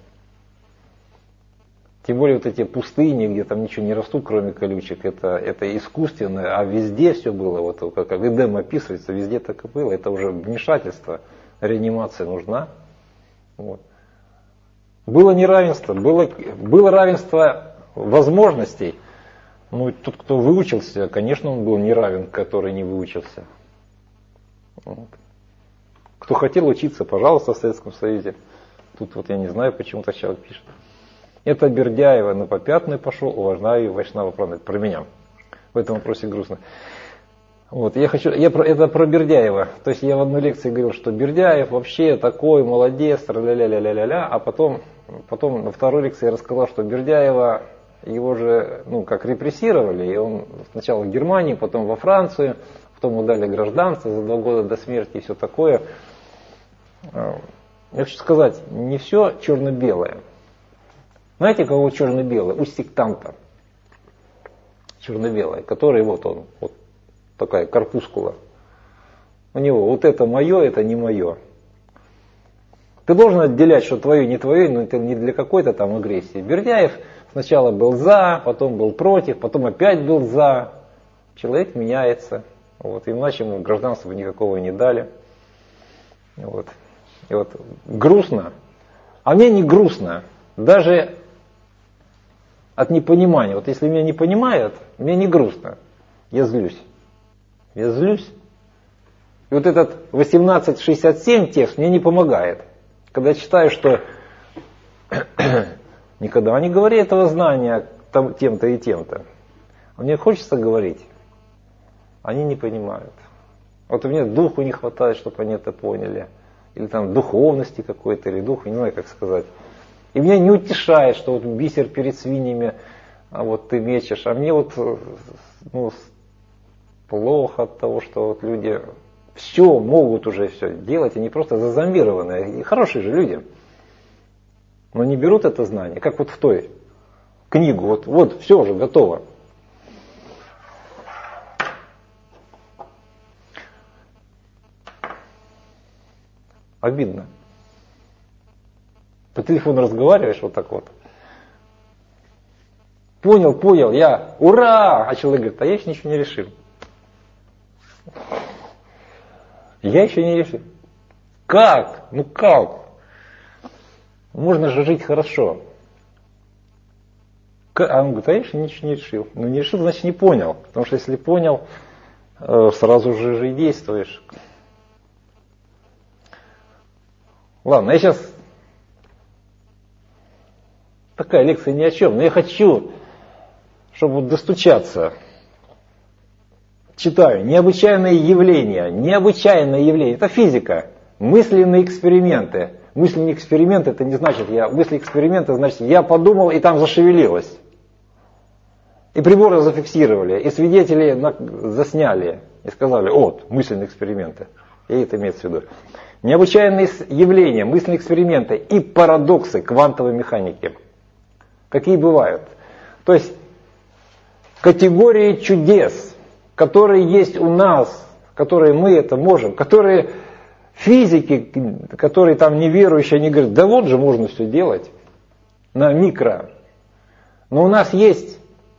Тем более вот эти пустыни, где там ничего не растут, кроме колючек, это, это искусственно, а везде все было, вот как Эдем описывается, везде так и было, это уже вмешательство, реанимация нужна. Вот. Было неравенство, было, было равенство возможностей. Ну, тот, кто выучился, конечно, он был не равен, который не выучился. Вот. Кто хотел учиться, пожалуйста, в Советском Союзе. Тут вот я не знаю, почему так человек пишет. Это Бердяева на попятную пошел, уважаю Вайшнава Пранет. Про меня. В этом вопросе грустно. Вот, я хочу, я про, это про Бердяева. То есть я в одной лекции говорил, что Бердяев вообще такой молодец, ля-ля-ля-ля-ля-ля, а потом, потом на второй лекции я рассказал, что Бердяева, его же, ну, как репрессировали, и он сначала в Германии, потом во Францию, потом ему дали гражданство за два года до смерти и все такое. Я хочу сказать, не все черно-белое. Знаете, кого черно-белый? У сектанта. Черно-белый, который вот он, вот такая корпускула. У него вот это мое, это не мое. Ты должен отделять, что твое не твое, но это не для какой-то там агрессии. Бердяев сначала был за, потом был против, потом опять был за. Человек меняется. Вот, иначе ему гражданства никакого не дали. Вот. И вот грустно. А мне не грустно. Даже от непонимания. Вот если меня не понимают, мне не грустно. Я злюсь. Я злюсь. И вот этот восемнадцать шестьдесят семь текст мне не помогает. Когда я читаю, что никогда не говори этого знания там, тем-то и тем-то. А мне хочется говорить. Они не понимают. Вот у меня духу не хватает, чтобы они это поняли. Или там духовности какой-то, или духу, не знаю, как сказать. И меня не утешает, что вот бисер перед свиньями, а вот ты мечешь. А мне вот ну, плохо от того, что вот люди все могут уже все делать, они просто зазомбированные. И хорошие же люди. Но не берут это знание, как вот в той книгу. Вот, вот все уже готово. Обидно. По телефону разговариваешь вот так вот. Понял, понял, я, ура! А человек говорит, а я еще ничего не решил. Я еще не решил. Как? Ну как? Можно же жить хорошо. А он говорит, а я еще ничего не решил. Ну не решил, значит не понял. Потому что если понял, сразу же же и действуешь. Ладно, я сейчас... Такая лекция ни о чем, но я хочу, чтобы вот достучаться. Читаю. Необычайное явление. Необычайное явление. Это физика. Мысленные эксперименты. Мысленные эксперименты, это не значит, я... Мысли эксперименты, значит, я подумал, и там зашевелилось. И приборы зафиксировали, и свидетели на... засняли. И сказали, вот, мысленные эксперименты. И это имеется в виду. Необычайные явления, мысленные эксперименты и парадоксы квантовой механики. Какие бывают? То есть категории чудес, которые есть у нас, которые мы это можем, которые физики, которые там неверующие, они говорят, да вот же можно все делать на микро. Но у нас есть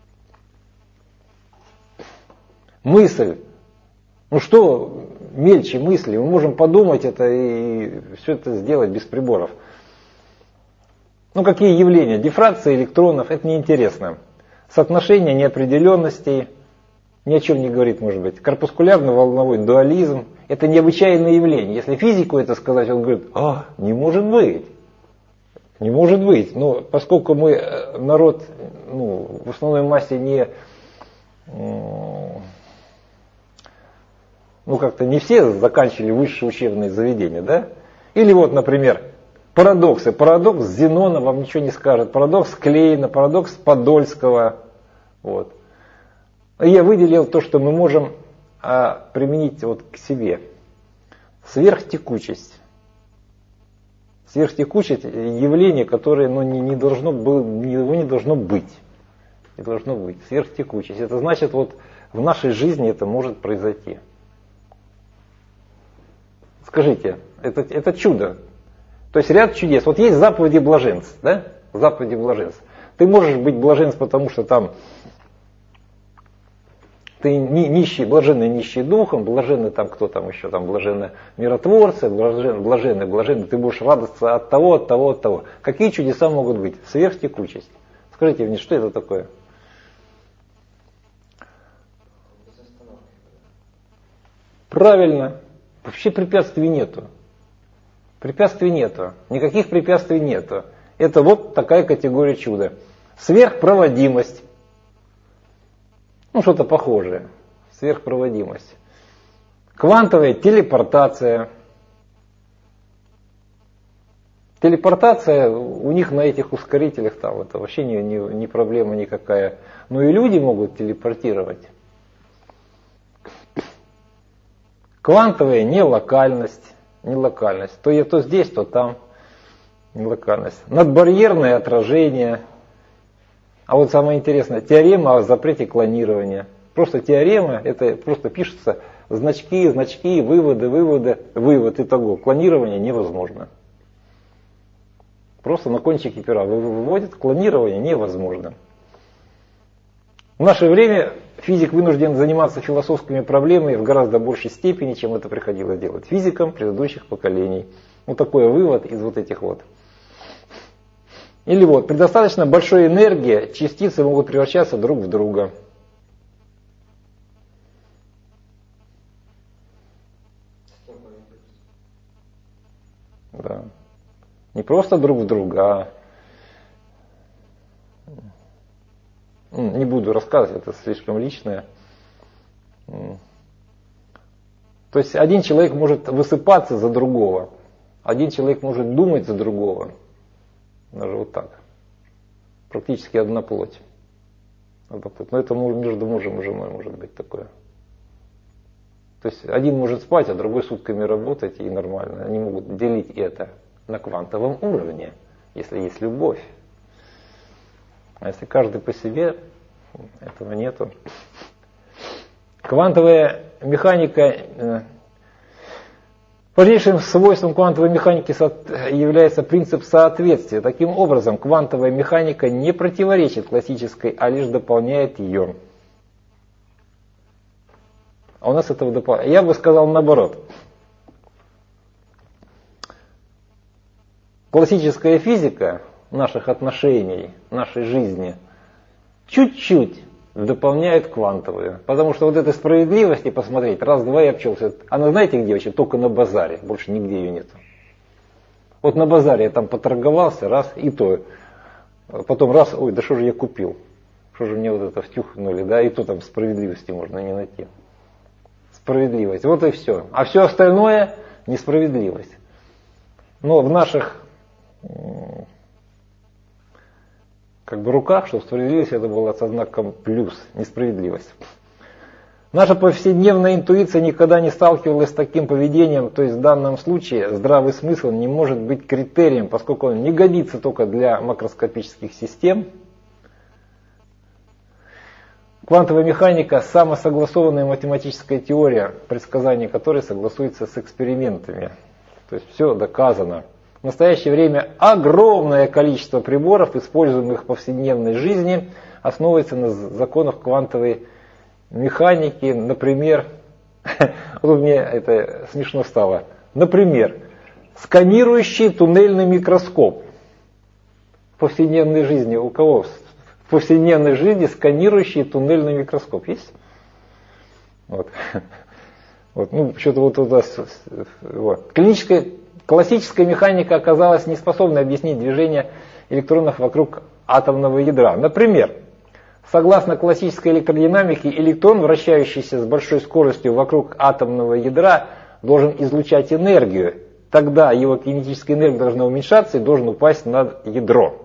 мысль. Ну что мельче мысли, мы можем подумать это и все это сделать без приборов. Ну какие явления? Дифракция электронов, это неинтересно. Соотношение неопределенностей, ни о чем не говорит, может быть. Корпускулярно-волновой дуализм, это необычайное явление. Если физику это сказать, он говорит, а, не может быть. Не может быть. Но поскольку мы народ, ну, в основной массе не... Ну, как-то не все заканчивали высшие учебные заведения, да? Или вот, например, парадоксы. Парадокс Зенона вам ничего не скажет. Парадокс Клейна, парадокс Подольского. Вот. Я выделил то, что мы можем а, применить вот к себе. Сверхтекучесть. Сверхтекучесть – явление, которое ну, не, не должно было, его не должно быть. Не должно быть. Сверхтекучесть. Это значит, вот в нашей жизни это может произойти. Скажите, это, это чудо. То есть ряд чудес. Вот есть заповеди блаженств, да? Заповеди блаженств. Ты можешь быть блаженств, потому что там ты нищий, блаженный нищий духом, блаженный там кто там еще, там блаженные миротворцы, блаженный, блаженный, блаженный, ты будешь радоваться от того, от того, от того. Какие чудеса могут быть? Сверхтекучесть. Скажите мне, что это такое? Правильно. Вообще препятствий нету. Препятствий нету. Никаких препятствий нету. Это вот такая категория чуда. Сверхпроводимость. Ну, что-то похожее. Сверхпроводимость. Квантовая телепортация. Телепортация у них на этих ускорителях там, это вообще не, не, не проблема никакая. Но и люди могут телепортировать. Квантовая нелокальность. Нелокальность. То, я, то здесь, то там. Нелокальность. Надбарьерное отражение. А вот самое интересное, теорема о запрете клонирования. Просто теорема, это просто пишется значки, значки, выводы, выводы, вывод итого. Клонирование невозможно. Просто на кончике пера выводит, клонирование невозможно. В наше время физик вынужден заниматься философскими проблемами в гораздо большей степени, чем это приходилось делать физикам предыдущих поколений. Вот такой вывод из вот этих вот. Или вот, при достаточно большой энергии частицы могут превращаться друг в друга. Да. Не просто друг в друга, а не буду рассказывать, это слишком личное. То есть один человек может высыпаться за другого, один человек может думать за другого. Даже вот так. Практически одна плоть. Одна плоть. Но это между мужем и женой может быть такое. То есть один может спать, а другой сутками работать, и нормально. Они могут делить это на квантовом уровне, если есть любовь. А если каждый по себе, этого нету. Квантовая механика, важнейшим свойством квантовой механики является принцип соответствия. Таким образом, квантовая механика не противоречит классической, а лишь дополняет ее. А у нас этого дополняет. Я бы сказал наоборот. Классическая физика наших отношений, нашей жизни чуть-чуть дополняет квантовую. Потому что вот этой справедливости посмотреть, раз-два и обчелся. Она знаете где вообще? Только на базаре. Больше нигде ее нет. Вот на базаре я там поторговался, раз, и то. Потом раз, ой, да что же я купил? Что же мне вот это втюхнули, да, и то там справедливости можно не найти. Справедливость, вот и все. А все остальное несправедливость. Но в наших как бы руках, что справедливость это было со знаком плюс, несправедливость. Наша повседневная интуиция никогда не сталкивалась с таким поведением, то есть в данном случае здравый смысл не может быть критерием, поскольку он не годится только для макроскопических систем. Квантовая механика – самосогласованная математическая теория, предсказания которой согласуется с экспериментами. То есть все доказано. В настоящее время огромное количество приборов, используемых в повседневной жизни, основывается на законах квантовой механики. Например, вот мне это смешно стало. Например, сканирующий туннельный микроскоп. В повседневной жизни у кого? В повседневной жизни сканирующий туннельный микроскоп есть? Вот. Вот, ну, что-то вот у нас. Вот. Клиническая, классическая механика оказалась не способной объяснить движение электронов вокруг атомного ядра. Например, согласно классической электродинамике, электрон, вращающийся с большой скоростью вокруг атомного ядра, должен излучать энергию. Тогда его кинетическая энергия должна уменьшаться и должен упасть на ядро.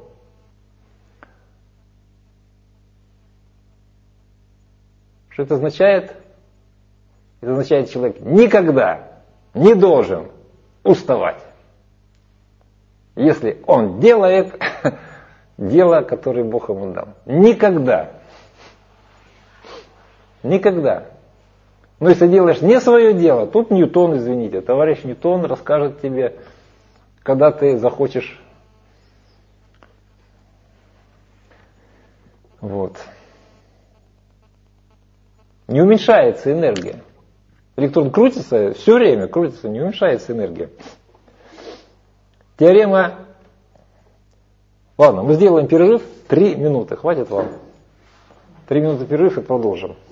Что это означает? Это означает, что человек никогда не должен уставать, если он делает дело, которое Бог ему дал. Никогда. Никогда. Но если делаешь не свое дело, тут Ньютон, извините, товарищ Ньютон расскажет тебе, когда ты захочешь. Вот. Не уменьшается энергия. Электрон крутится, все время крутится, не уменьшается энергия. Теорема. Ладно, мы сделаем перерыв. Три минуты. Хватит вам? Три минуты перерыв и продолжим.